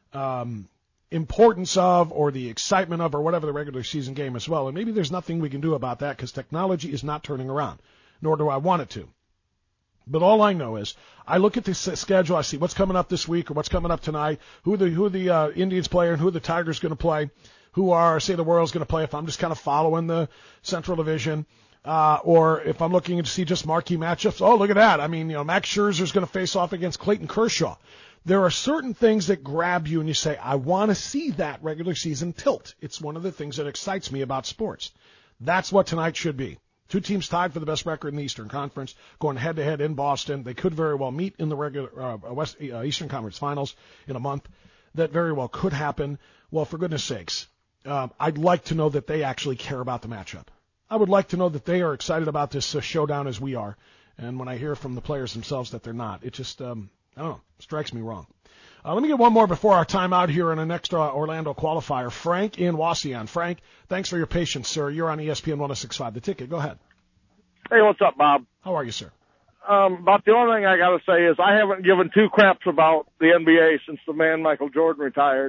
um, importance of or the excitement of or whatever the regular season game as well. And maybe there's nothing we can do about that because technology is not turning around, nor do I want it to. But all I know is I look at the schedule, I see what's coming up this week or what's coming up tonight, who the who the uh, Indians play and who the Tigers going to play, who are, say, the Royals going to play if I'm just kind of following the Central Division, uh, or if I'm looking to see just marquee matchups. Oh, look at that. I mean, you know, Max Scherzer's going to face off against Clayton Kershaw. There are certain things that grab you and you say, I want to see that regular season tilt. It's one of the things that excites me about sports. That's what tonight should be. Two teams tied for the best record in the Eastern Conference, going head-to-head in Boston. They could very well meet in the regular uh, West uh, Eastern Conference Finals in a month. That very well could happen. Well, for goodness sakes, um, I'd like to know that they actually care about the matchup. I would like to know that they are excited about this uh, showdown as we are. And when I hear from the players themselves that they're not, it just, um, I don't know, strikes me wrong. Uh, let me get one more before our timeout here in an extra Orlando qualifier. Frank in Wauseon. Frank, thanks for your patience, sir. You're on E S P N one oh six point five. The Ticket. Go ahead. Hey, what's up, Bob? How are you, sir? Um, about the only thing I got to say is I haven't given two craps about the N B A since the man Michael Jordan retired.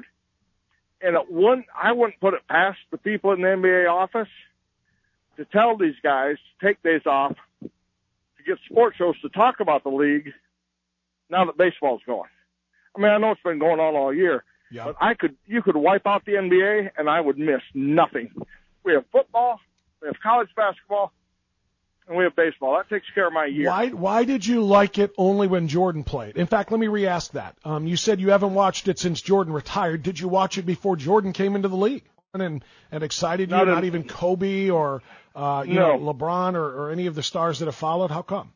And it wouldn't, I wouldn't put it past the people in the N B A office to tell these guys to take days off to get sports shows to talk about the league now that baseball's going. I mean, I know it's been going on all year, yeah. but I could, you could wipe out the N B A and I would miss nothing. We have football, we have college basketball, and we have baseball. That takes care of my year. Why, why did you like it only when Jordan played? In fact, let me re-ask that. Um, you said you haven't watched it since Jordan retired. Did you watch it before Jordan came into the league? And, and excited you, not, not even Kobe or, uh, you no. know, LeBron or, or any of the stars that have followed? How come?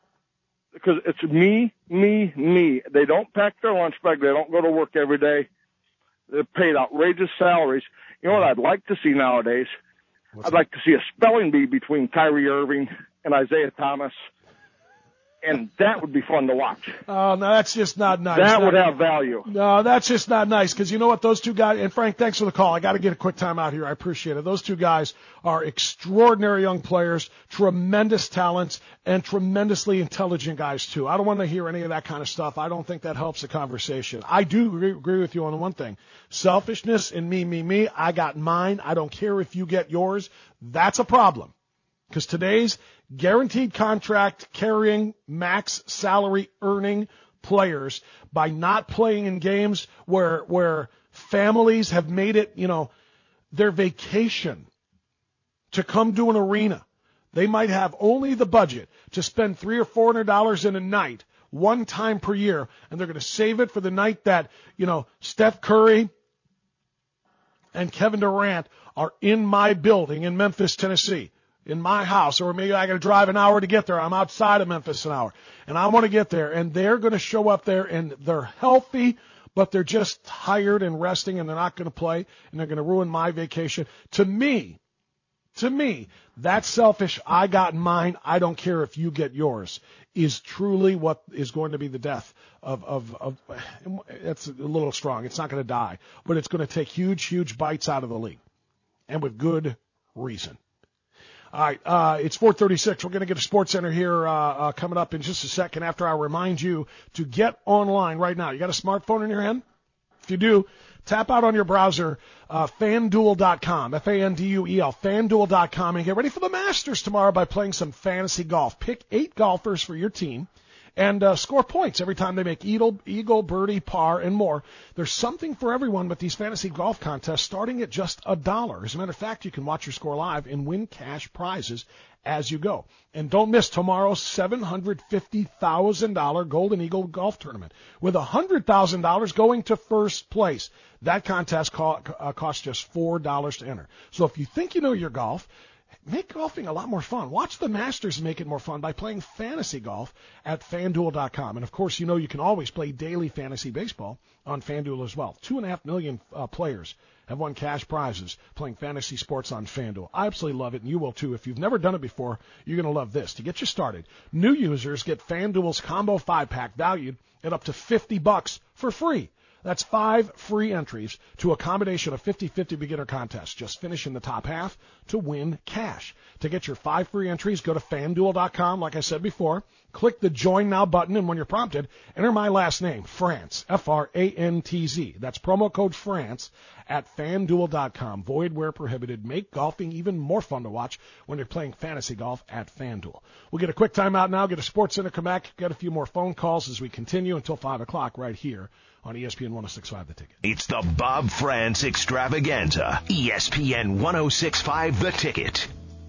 Because it's me, me, me. They don't pack their lunch bag. They don't go to work every day. They're paid outrageous salaries. You know what I'd like to see nowadays? What's I'd that? like to see a spelling bee between Kyrie Irving and Isaiah Thomas. And that would be fun to watch. Oh, no, that's just not nice. That no, would have value. No, that's just not nice because you know what? Those two guys, and Frank, thanks for the call. I got to get a quick time out here. I appreciate it. Those two guys are extraordinary young players, tremendous talents, and tremendously intelligent guys, too. I don't want to hear any of that kind of stuff. I don't think that helps the conversation. I do agree, agree with you on one thing. Selfishness and me, me, me. I got mine. I don't care if you get yours. That's a problem. Because today's guaranteed contract carrying max salary earning players by not playing in games where where families have made it, you know, their vacation to come to an arena. They might have only the budget to spend three or four hundred dollars in a night one time per year, and they're going to save it for the night that, you know, Steph Curry and Kevin Durant are in my building in Memphis, Tennessee, in my house, or maybe I got to drive an hour to get there. I'm outside of Memphis an hour, and I want to get there, and they're going to show up there, and they're healthy, but they're just tired and resting, and they're not going to play, and they're going to ruin my vacation. To me, to me, that's selfish. I got mine. I don't care if you get yours, is truly what is going to be the death of, of, of that's a little strong. It's not going to die, but it's going to take huge, huge bites out of the league, and with good reason. All right, uh, it's four thirty-six. We're going to get a Sports Center here uh, uh, coming up in just a second after I remind you to get online right now. You got a smartphone in your hand? If you do, tap out on your browser, uh, FanDuel dot com, F A N D U E L, FanDuel dot com, and get ready for the Masters tomorrow by playing some fantasy golf. Pick eight golfers for your team and uh, score points every time they make eagle, eagle, birdie, par, and more. There's something for everyone with these fantasy golf contests starting at just a dollar. As a matter of fact, you can watch your score live and win cash prizes as you go. And don't miss tomorrow's seven hundred fifty thousand dollars Golden Eagle Golf Tournament with one hundred thousand dollars going to first place. That contest co- uh, costs just four dollars to enter. So if you think you know your golf, make golfing a lot more fun. Watch the Masters make it more fun by playing fantasy golf at FanDuel dot com. And, of course, you know you can always play daily fantasy baseball on FanDuel as well. Two and a half million uh, players have won cash prizes playing fantasy sports on FanDuel. I absolutely love it, and you will too. If you've never done it before, you're going to love this. To get you started, new users get FanDuel's Combo five-pack valued at up to fifty bucks for free. That's five free entries to a combination of fifty-fifty beginner contests. Just finish in the top half to win cash. To get your five free entries, go to FanDuel dot com, like I said before. Click the Join Now button, and when you're prompted, enter my last name, France, F R A N T Z. That's promo code France at FanDuel dot com. Void where prohibited. Make golfing even more fun to watch when you're playing fantasy golf at FanDuel. We'll get a quick timeout now, get a Sports Center, come back, get a few more phone calls as we continue until five o'clock right here on E S P N one oh six point five The Ticket. It's the Bob France Extravaganza. E S P N one oh six point five The Ticket.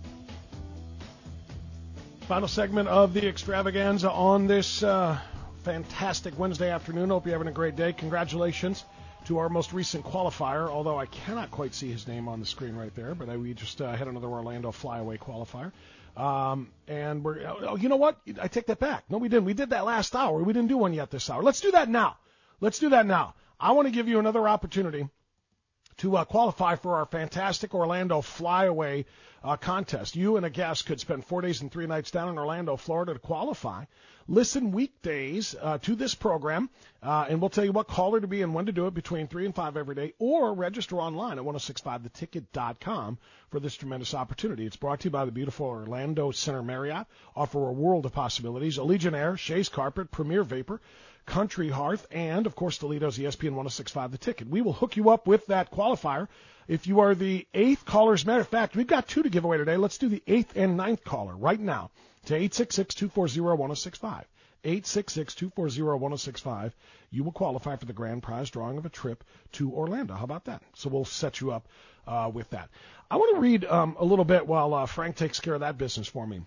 Final segment of the Extravaganza on this uh, fantastic Wednesday afternoon. Hope you're having a great day. Congratulations to our most recent qualifier, although I cannot quite see his name on the screen right there, but I, we just uh, had another Orlando flyaway qualifier. Um, and we're, oh, you know what? I take that back. No, we didn't. We did that last hour. We didn't do one yet this hour. Let's do that now. Let's do that now. I want to give you another opportunity to uh, qualify for our fantastic Orlando flyaway uh, contest. You and a guest could spend four days and three nights down in Orlando, Florida to qualify. Listen weekdays uh, to this program, uh, and we'll tell you what caller to be and when to do it between three and five every day, or register online at ten sixty-five the ticket dot com for this tremendous opportunity. It's brought to you by the beautiful Orlando Center Marriott. Offer a world of possibilities. Allegiant Air, Shays Carpet, Premier Vapor, Country Hearth, and, of course, Toledo's E S P N ten sixty-five The Ticket. We will hook you up with that qualifier. If you are the eighth caller, as a matter of fact, we've got two to give away today. Let's do the eighth and ninth caller right now to eight six six, two four zero, one zero six five. eight six six, two four zero, one zero six five. You will qualify for the grand prize drawing of a trip to Orlando. How about that? So we'll set you up uh, with that. I want to read um, a little bit while uh, Frank takes care of that business for me.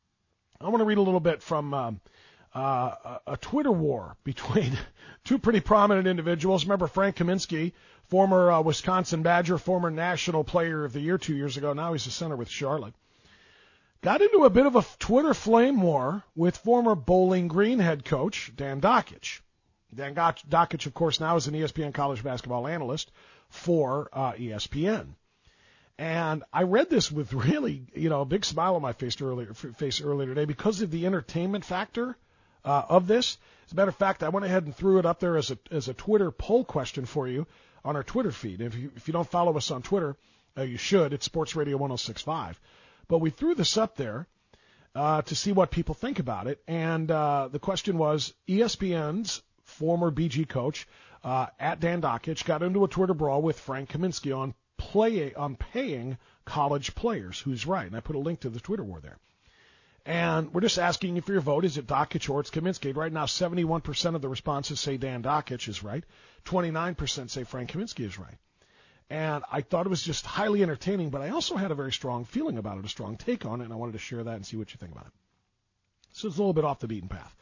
I want to read a little bit from um, uh, a, a Twitter war between two pretty prominent individuals. Remember Frank Kaminsky, former uh, Wisconsin Badger, former National Player of the Year two years ago. Now he's a center with Charlotte. Got into a bit of a Twitter flame war with former Bowling Green head coach Dan Dakich. Dan Dakich, of course, now is an E S P N college basketball analyst for uh, E S P N. And I read this with really, you know, a big smile on my face earlier, face earlier today because of the entertainment factor uh, of this. As a matter of fact, I went ahead and threw it up there as a as a Twitter poll question for you on our Twitter feed. If you if you don't follow us on Twitter, uh, you should. It's Sports Radio ten sixty-five. But we threw this up there uh, to see what people think about it. And uh, the question was, E S P N's former B G coach uh, at Dan Dakich got into a Twitter brawl with Frank Kaminsky on play on paying college players. Who's right? And I put a link to the Twitter war there. And we're just asking you for your vote. Is it Dakich or it's Kaminsky? Right now, seventy-one percent of the responses say Dan Dakich is right. twenty-nine percent say Frank Kaminsky is right. And I thought it was just highly entertaining, but I also had a very strong feeling about it, a strong take on it, and I wanted to share that and see what you think about it. So it's a little bit off the beaten path.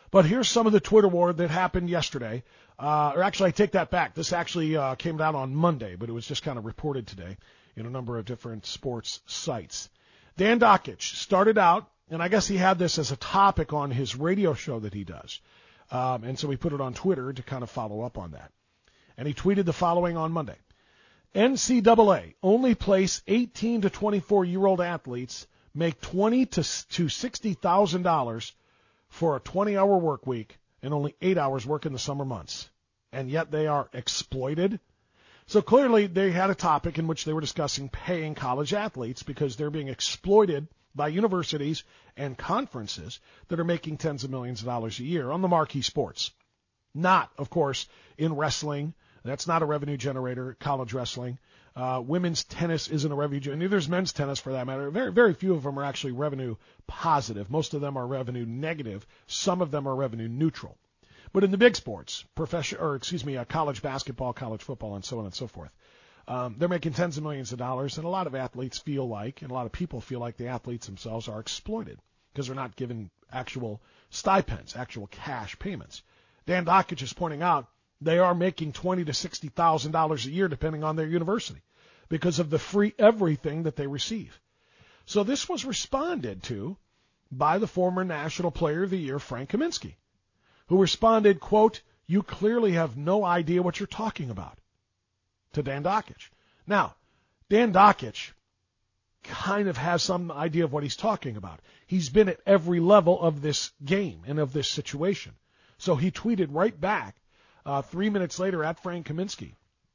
But here's some of the Twitter war that happened yesterday. Uh, or actually, I take that back. This actually uh, came out on Monday, but it was just kind of reported today in a number of different sports sites. Dan Dakich started out, and I guess he had this as a topic on his radio show that he does. Um, and so he put it on Twitter to kind of follow up on that. And he tweeted the following on Monday. N C double A only place eighteen to twenty-four-year-old athletes make twenty to sixty thousand dollars for a twenty-hour work week and only eight hours work in the summer months. And yet they are exploited. So clearly they had a topic in which they were discussing paying college athletes because they're being exploited by universities and conferences that are making tens of millions of dollars a year on the marquee sports. Not, of course, in wrestling. That's not a revenue generator, college wrestling. Uh, women's tennis isn't a revenue generator. Neither is men's tennis, for that matter. Very, very few of them are actually revenue positive. Most of them are revenue negative. Some of them are revenue neutral. But in the big sports, professional, or excuse me, uh, college basketball, college football, and so on and so forth, um, they're making tens of millions of dollars, and a lot of athletes feel like, and a lot of people feel like the athletes themselves are exploited because they're not given actual stipends, actual cash payments. Dan Dakich is pointing out they are making twenty to sixty thousand dollars a year, depending on their university, because of the free everything that they receive. So this was responded to by the former National Player of the Year, Frank Kaminsky, who responded, quote, "You clearly have no idea what you're talking about," to Dan Dakich. Now, Dan Dakich kind of has some idea of what he's talking about. He's been at every level of this game and of this situation. So he tweeted right back uh, three minutes later at Frank Kaminsky.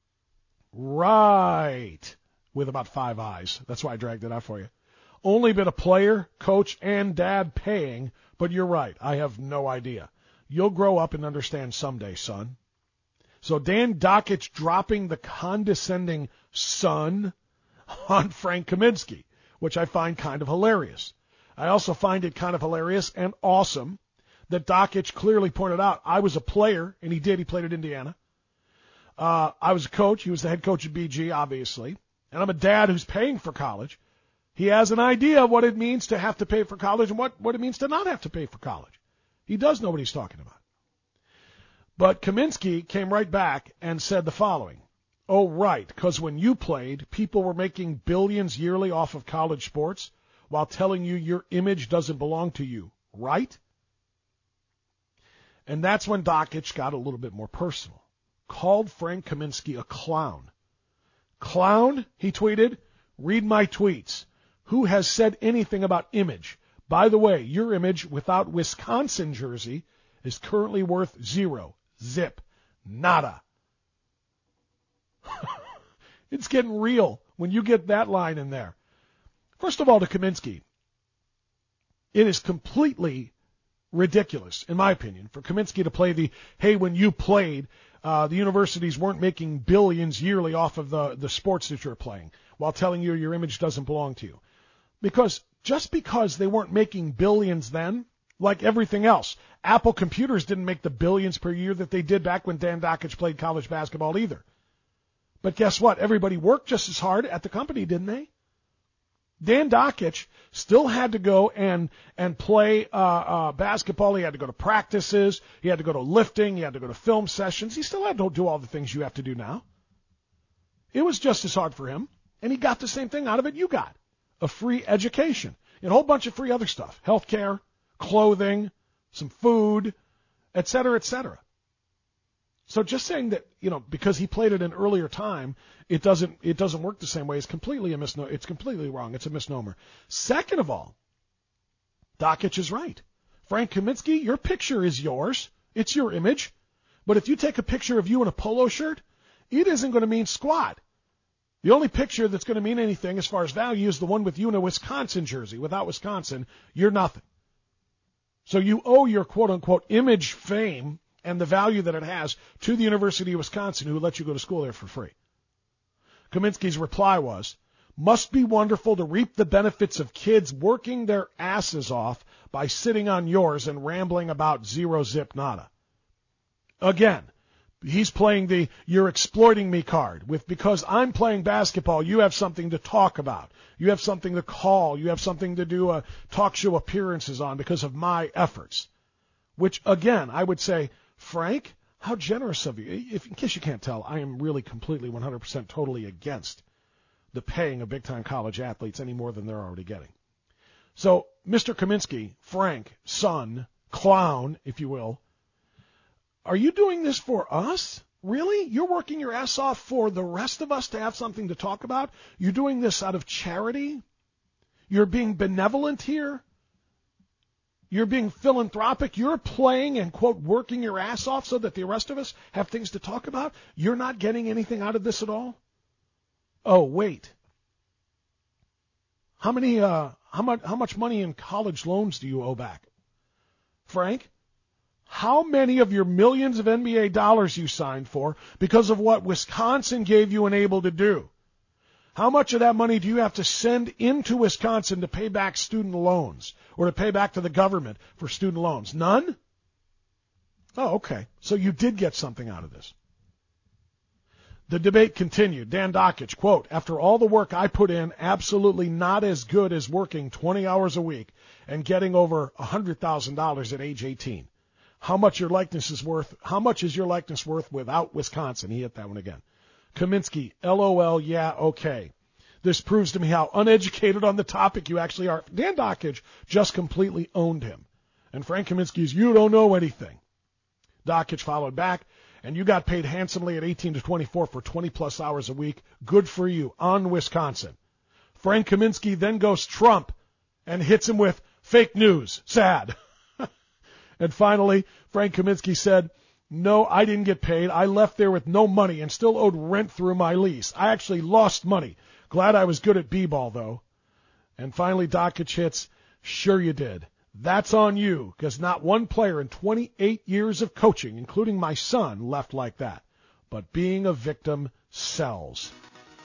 Right. With about five eyes. That's why I dragged it out for you. Only been a player, coach, and dad paying, but you're right. I have no idea. You'll grow up and understand someday, son. So Dan Dakich dropping the condescending son on Frank Kaminsky, which I find kind of hilarious. I also find it kind of hilarious and awesome that Dakich clearly pointed out, I was a player, and he did. He played at Indiana. Uh, I was a coach. He was the head coach at B G, obviously. And I'm a dad who's paying for college. He has an idea of what it means to have to pay for college and what, what it means to not have to pay for college. He does know what he's talking about. But Kaminsky came right back and said the following. Oh, right, because when you played, people were making billions yearly off of college sports while telling you your image doesn't belong to you, right? And that's when Dakich got a little bit more personal. Called Frank Kaminsky a clown. Clown, he tweeted, read my tweets. Who has said anything about image? By the way, your image without Wisconsin jersey is currently worth zero. Zip. Nada. It's getting real when you get that line in there. First of all, to Kaminsky, it is completely ridiculous, in my opinion, for Kaminsky to play the, hey, when you played, uh, the universities weren't making billions yearly off of the, the sports that you're playing while telling you your image doesn't belong to you. Because just because they weren't making billions then, like everything else, Apple Computers didn't make the billions per year that they did back when Dan Dakich played college basketball either. But guess what? Everybody worked just as hard at the company, didn't they? Dan Dakich still had to go and and play uh, uh, basketball. He had to go to practices. He had to go to lifting. He had to go to film sessions. He still had to do all the things you have to do now. It was just as hard for him, and he got the same thing out of it you got, a free education and a whole bunch of free other stuff, health care, clothing, some food, et cetera, et cetera. So just saying that, you know, because he played at an earlier time, it doesn't it doesn't work the same way is completely a misnomer. It's completely wrong. It's a misnomer. Second of all, Dakich is right. Frank Kaminsky, your picture is yours. It's your image. But if you take a picture of you in a polo shirt, it isn't going to mean squat. The only picture that's going to mean anything as far as value is the one with you in a Wisconsin jersey. Without Wisconsin, you're nothing. So you owe your quote-unquote image fame and the value that it has to the University of Wisconsin, who let you go to school there for free. Kaminsky's reply was, must be wonderful to reap the benefits of kids working their asses off by sitting on yours and rambling about zero zip nada. Again, he's playing the you're exploiting me card with because I'm playing basketball, you have something to talk about. You have something to call. You have something to do uh, talk show appearances on because of my efforts. which, again, I would say, Frank, how generous of you. If, in case you can't tell, I am really completely one hundred percent totally against the paying of big-time college athletes any more than they're already getting. So, Mister Kaminsky, Frank, son, clown, if you will, are you doing this for us? Really? You're working your ass off for the rest of us to have something to talk about? You're doing this out of charity? You're being benevolent here? You're being philanthropic? You're playing and, quote, working your ass off so that the rest of us have things to talk about? You're not getting anything out of this at all? Oh, wait. How many, uh, how much, how much money in college loans do you owe back? Frank? How many of your millions of N B A dollars you signed for because of what Wisconsin gave you and able to do? How much of that money do you have to send into Wisconsin to pay back student loans or to pay back to the government for student loans? None? Oh, okay. So you did get something out of this. The debate continued. Dan Dakich, quote, after all the work I put in, absolutely not as good as working twenty hours a week and getting over one hundred thousand dollars at age eighteen. How much your likeness is worth, how much is your likeness worth without Wisconsin? He hit that one again. Kaminsky, LOL, yeah, okay. This proves to me how uneducated on the topic you actually are. Dan Dakich just completely owned him. And Frank Kaminsky's, you don't know anything. Dakich followed back, and you got paid handsomely at eighteen to twenty-four for twenty plus hours a week. Good for you, on Wisconsin. Frank Kaminsky then goes Trump and hits him with fake news. Sad. And finally, Frank Kaminsky said, no, I didn't get paid. I left there with no money and still owed rent through my lease. I actually lost money. Glad I was good at b-ball, though. And finally, Dakich hits, sure you did. That's on you, because not one player in twenty-eight years of coaching, including my son, left like that. But being a victim sells.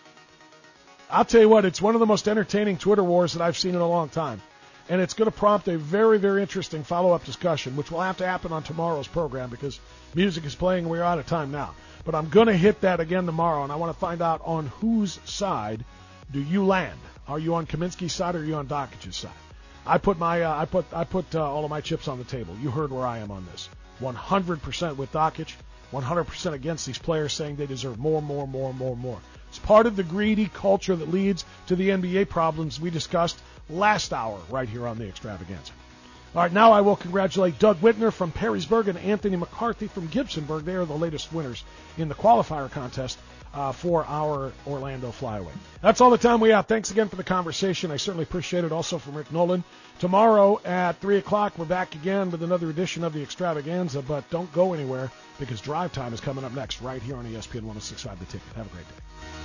I'll tell you what, it's one of the most entertaining Twitter wars that I've seen in a long time. And it's going to prompt a very, very interesting follow-up discussion, which will have to happen on tomorrow's program because music is playing and we're out of time now. But I'm going to hit that again tomorrow, and I want to find out on whose side do you land. Are you on Kaminsky's side or are you on Dakich's side? I put my, uh, I put, I put uh, all of my chips on the table. You heard where I am on this. one hundred percent with Dakich, one hundred percent against these players saying they deserve more, more, more, more, more. It's part of the greedy culture that leads to the N B A problems we discussed last hour right here on the Extravaganza. All right, now I will congratulate Doug Whitner from Perrysburg and Anthony McCarthy from Gibsonburg. They are the latest winners in the qualifier contest uh, for our Orlando Flyaway. That's all the time we have. Thanks again for the conversation. I certainly appreciate it. Also from Rick Nolan. Tomorrow at three o'clock, we're back again with another edition of the Extravaganza, but don't go anywhere because Drive Time is coming up next right here on E S P N one oh six point five The Ticket. Have a great day.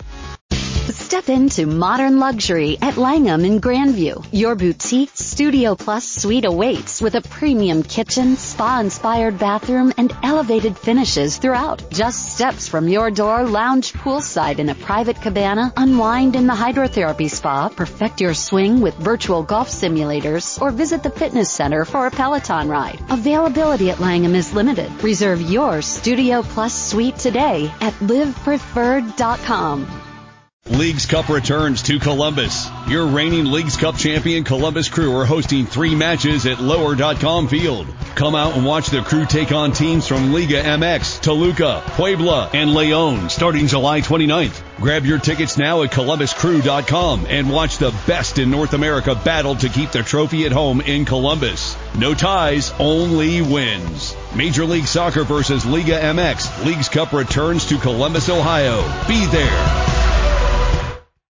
Step into modern luxury at Langham in Grandview. Your boutique Studio Plus suite awaits with a premium kitchen, spa-inspired bathroom, and elevated finishes throughout. Just steps from your door, lounge poolside in a private cabana, unwind in the hydrotherapy spa, perfect your swing with virtual golf simulators, or visit the fitness center for a Peloton ride. Availability at Langham is limited. Reserve your Studio Plus suite today at live preferred dot com. Leagues Cup returns to Columbus. Your reigning Leagues Cup champion Columbus Crew are hosting three matches at lower dot com Field. Come out and watch the Crew take on teams from Liga M X, Toluca, Puebla, and Leon starting July twenty-ninth. Grab your tickets now at columbus crew dot com and watch the best in North America battle to keep the trophy at home in Columbus. No ties, only wins. Major League Soccer versus Liga M X. Leagues Cup returns to Columbus, Ohio. Be there.